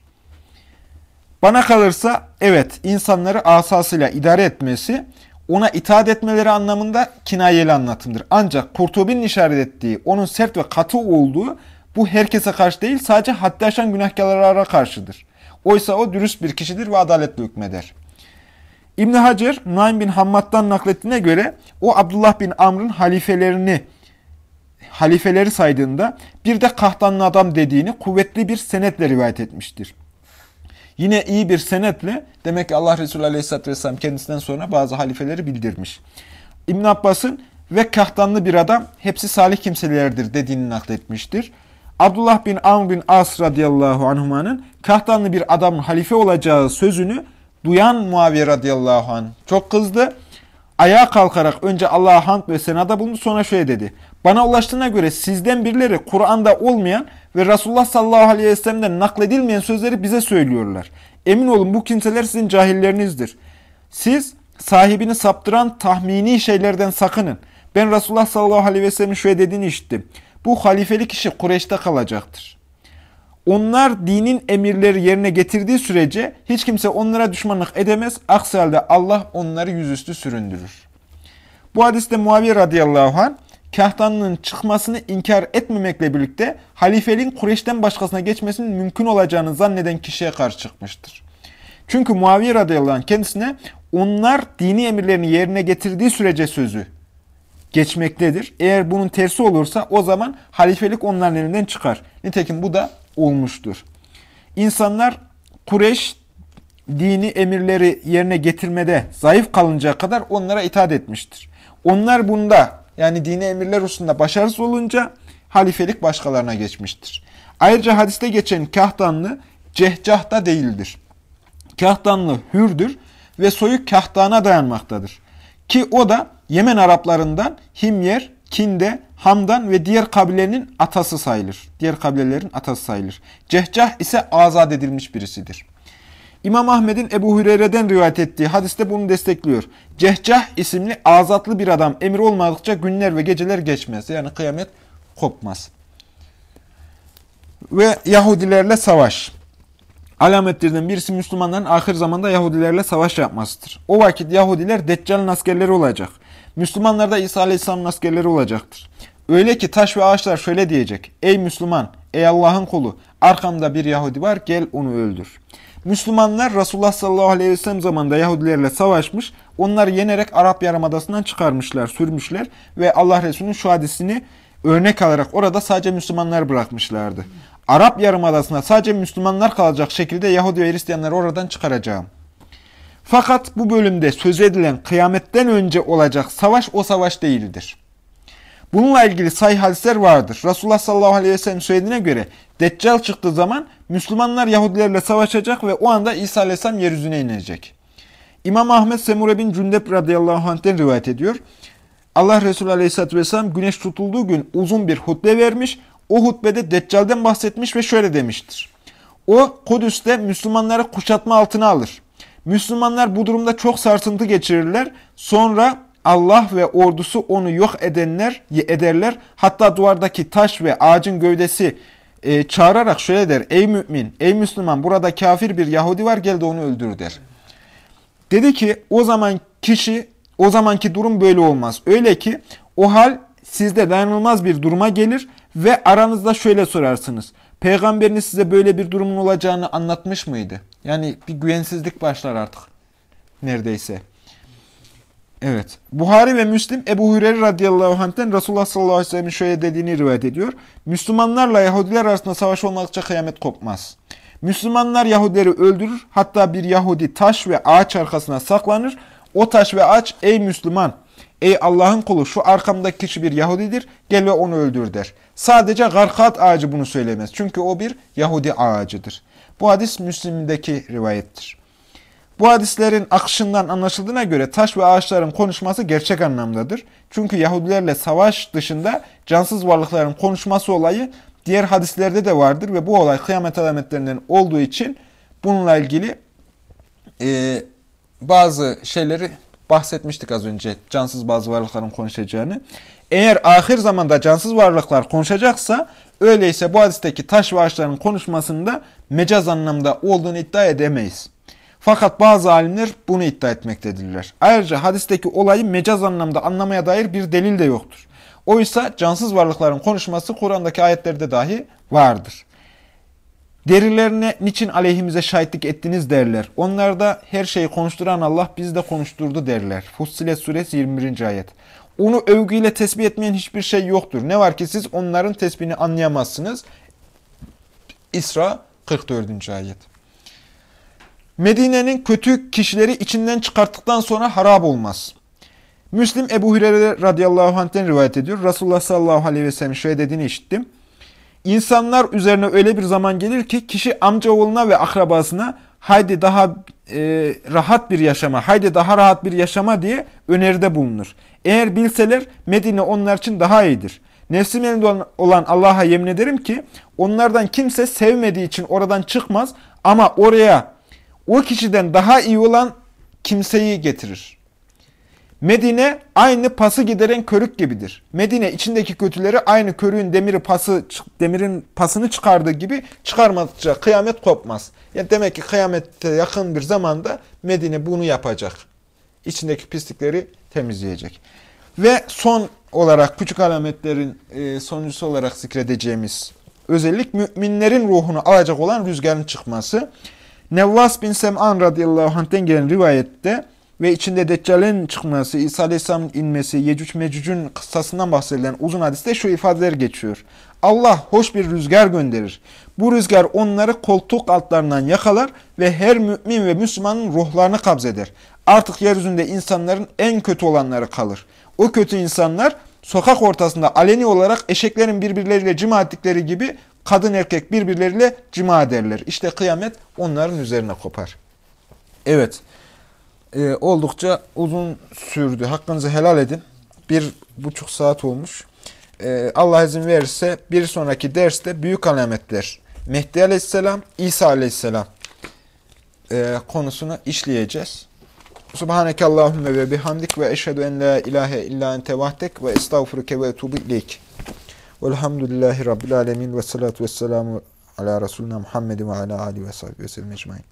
Bana kalırsa evet insanları asasıyla idare etmesi, ona itaat etmeleri anlamında kinayeli anlatımdır. Ancak Kurtubi'nin işaret ettiği onun sert ve katı olduğu bu herkese karşı değil sadece haddi aşan günahkarlara karşıdır. Oysa o dürüst bir kişidir ve adaletle hükmeder. İbn Hacer, Nuaym bin Hammad'dan naklettiğine göre o Abdullah bin Amr'ın halifelerini halifeleri saydığında bir de Kahtanlı adam dediğini kuvvetli bir senetle rivayet etmiştir. Yine iyi bir senetle demek ki Allah Resulü Aleyhisselatü Vesselam kendisinden sonra bazı halifeleri bildirmiş. İbn Abbas'ın ve Kahtanlı bir adam hepsi salih kimselerdir dediğini nakletmiştir. Abdullah bin Amr bin As radıyallahu anhumanın Kahtanlı bir adamın halife olacağı sözünü duyan Muaviye radıyallahu anh çok kızdı. Ayağa kalkarak önce Allah'a hamd ve senada bulundu, sonra şöyle dedi. Bana ulaştığına göre sizden birileri Kur'an'da olmayan ve Resulullah sallallahu aleyhi ve sellem'den nakledilmeyen sözleri bize söylüyorlar. Emin olun bu kimseler sizin cahillerinizdir. Siz sahibini saptıran tahmini şeylerden sakının. Ben Resulullah sallallahu aleyhi ve sellem'in şöyle dediğini işittim. Bu halifeli kişi Kureyş'te kalacaktır. Onlar dinin emirleri yerine getirdiği sürece hiç kimse onlara düşmanlık edemez. Aksi halde Allah onları yüzüstü süründürür. Bu hadiste Muaviye radıyallahu anh, Kahtanlı'nın çıkmasını inkar etmemekle birlikte halifeliğin Kureyş'ten başkasına geçmesinin mümkün olacağını zanneden kişiye karşı çıkmıştır. Çünkü Muaviye radıyallahu anh kendisine onlar dini emirlerini yerine getirdiği sürece sözü geçmektedir. Eğer bunun tersi olursa o zaman halifelik onların elinden çıkar. Nitekim bu da olmuştur. İnsanlar Kureyş dini emirleri yerine getirmede zayıf kalıncaya kadar onlara itaat etmiştir. Onlar bunda yani dini emirler hususunda başarısız olunca halifelik başkalarına geçmiştir. Ayrıca hadiste geçen Kahtanlı Cehcah'ta değildir. Kahtanlı Hür'dür ve soyu Kahtan'a dayanmaktadır. Ki o da Yemen Araplarından Himyer, Kinde, Hamdan ve diğer kabilenin atası sayılır. Diğer kabilelerin atası sayılır. Cehcah ise azat edilmiş birisidir. İmam Ahmed'in Ebu Hureyre'den rivayet ettiği hadiste bunu destekliyor. Cehcah isimli azatlı bir adam emir olmadıkça günler ve geceler geçmez. Yani kıyamet kopmaz. Ve Yahudilerle savaş. Alametlerden birisi Müslümanların ahir zamanda Yahudilerle savaş yapmasıdır. O vakit Yahudiler Deccal'ın askerleri olacak. Müslümanlar da İsa Aleyhisselam'ın askerleri olacaktır. Öyle ki taş ve ağaçlar şöyle diyecek. Ey Müslüman, ey Allah'ın kulu, arkamda bir Yahudi var, gel onu öldür. Müslümanlar Resulullah sallallahu aleyhi ve sellem zamanında Yahudilerle savaşmış, onları yenerek Arap Yarımadası'ndan çıkarmışlar, sürmüşler ve Allah Resulü'nün şu hadisini örnek alarak orada sadece Müslümanlar bırakmışlardı. Arap Yarımadası'na sadece Müslümanlar kalacak şekilde Yahudi ve Hristiyanları oradan çıkaracağım. Fakat bu bölümde söz edilen kıyametten önce olacak savaş o savaş değildir. Bununla ilgili sahih hadisler vardır. Resulullah sallallahu aleyhi ve sellem söylediğine göre Deccal çıktığı zaman Müslümanlar Yahudilerle savaşacak ve o anda İsa aleyhisselam yeryüzüne inecek. İmam Ahmed Semure bin Cündep radıyallahu anh'ten rivayet ediyor. Allah Resulü aleyhisselatü vesselam güneş tutulduğu gün uzun bir hutbe vermiş. O hutbede Deccal'den bahsetmiş ve şöyle demiştir. O Kudüs'te Müslümanları kuşatma altına alır. Müslümanlar bu durumda çok sarsıntı geçirirler. Sonra Allah ve ordusu onu yok edenler ederler. Hatta duvardaki taş ve ağacın gövdesi e, çağırarak şöyle der. Ey mümin, ey Müslüman, burada kafir bir Yahudi var, gel de onu öldür der. Dedi ki o zaman kişi, o zamanki durum böyle olmaz. Öyle ki o hal sizde dayanılmaz bir duruma gelir ve aranızda şöyle sorarsınız. Peygamberiniz size böyle bir durumun olacağını anlatmış mıydı? Yani bir güvensizlik başlar artık neredeyse. Evet. Buhari ve Müslim Ebu Hureyre radıyallahu anh'ten Resulullah sallallahu aleyhi ve sellem'in şöyle dediğini rivayet ediyor. Müslümanlarla Yahudiler arasında savaş olmadıkça kıyamet kopmaz. Müslümanlar Yahudileri öldürür. Hatta bir Yahudi taş ve ağaç arkasına saklanır. O taş ve ağaç ey Müslüman, ey Allah'ın kulu şu arkamdaki kişi bir Yahudidir, gel ve onu öldür der. Sadece garkat ağacı bunu söylemez. Çünkü o bir Yahudi ağacıdır. Bu hadis Müslim'deki rivayettir. Bu hadislerin akışından anlaşıldığına göre taş ve ağaçların konuşması gerçek anlamdadır. Çünkü Yahudilerle savaş dışında cansız varlıkların konuşması olayı diğer hadislerde de vardır ve bu olay kıyamet alametlerinden olduğu için bununla ilgili e, bazı şeyleri bahsetmiştik az önce. Cansız bazı varlıkların konuşacağını. Eğer ahir zamanda cansız varlıklar konuşacaksa, öyleyse bu hadisteki taş ve ağaçların konuşmasında mecaz anlamda olduğunu iddia edemeyiz. Fakat bazı alimler bunu iddia etmektedirler. Ayrıca hadisteki olayı mecaz anlamda anlamaya dair bir delil de yoktur. Oysa cansız varlıkların konuşması Kur'an'daki ayetlerde dahi vardır. Derilerine niçin aleyhimize şahitlik ettiniz derler. Onlar da her şeyi konuşturan Allah bizi de konuşturdu derler. Fussilet suresi yirmi birinci ayet. Onu övgüyle tesbih etmeyen hiçbir şey yoktur. Ne var ki siz onların tesbihini anlayamazsınız. İsra kırk dördüncü ayet. Medine'nin kötü kişileri içinden çıkarttıktan sonra harap olmaz. Müslim Ebu Hureyre radıyallahu anh'ten rivayet ediyor. Resulullah sallallahu aleyhi ve sellem şöyle dediğini işittim. İnsanlar üzerine öyle bir zaman gelir ki kişi amcaoğluna ve akrabasına haydi daha e, rahat bir yaşama, haydi daha rahat bir yaşama diye öneride bulunur. Eğer bilseler Medine onlar için daha iyidir. Nefsim elinde olan Allah'a yemin ederim ki onlardan kimse sevmediği için oradan çıkmaz ama oraya o kişiden daha iyi olan kimseyi getirir. Medine aynı pası gideren körük gibidir. Medine içindeki kötüleri aynı körüğün demiri pası, demirin pasını çıkardığı gibi çıkarmadıkça kıyamet kopmaz. Yani demek ki kıyamette yakın bir zamanda Medine bunu yapacak. İçindeki pislikleri temizleyecek. Ve son olarak küçük alametlerin sonuncusu olarak zikredeceğimiz özellik müminlerin ruhunu alacak olan rüzgarın çıkması. Nevvas bin Sem'an radıyallahu anh'ten gelen rivayette ve içinde Deccal'in çıkması, İsa Aleyhisselam'ın inmesi, Yecüc Mecüc'ün kıssasından bahsedilen uzun hadiste şu ifadeler geçiyor. Allah hoş bir rüzgar gönderir. Bu rüzgar onları koltuk altlarından yakalar ve her mümin ve Müslümanın ruhlarını kabzeder. Artık yeryüzünde insanların en kötü olanları kalır. O kötü insanlar sokak ortasında aleni olarak eşeklerin birbirleriyle cima ettikleri gibi kadın erkek birbirleriyle cima ederler. İşte kıyamet onların üzerine kopar. Evet. Ee, oldukça uzun sürdü. Hakkınızı helal edin. Bir buçuk saat olmuş. Ee, Allah izin verirse bir sonraki derste büyük alametler, Mehdi Aleyhisselam, İsa Aleyhisselam e, konusunu işleyeceğiz. Subhaneke Allahümme ve bihamdik ve eşhedü en la ilahe illa ente vahdek ve estağfuruke ve etubu ileyk. Velhamdülillahi Rabbil alemin ve salatu ve selamu ala Resulina Muhammedin ve ala alihi ve sahbihi ve sellem ecmaîn.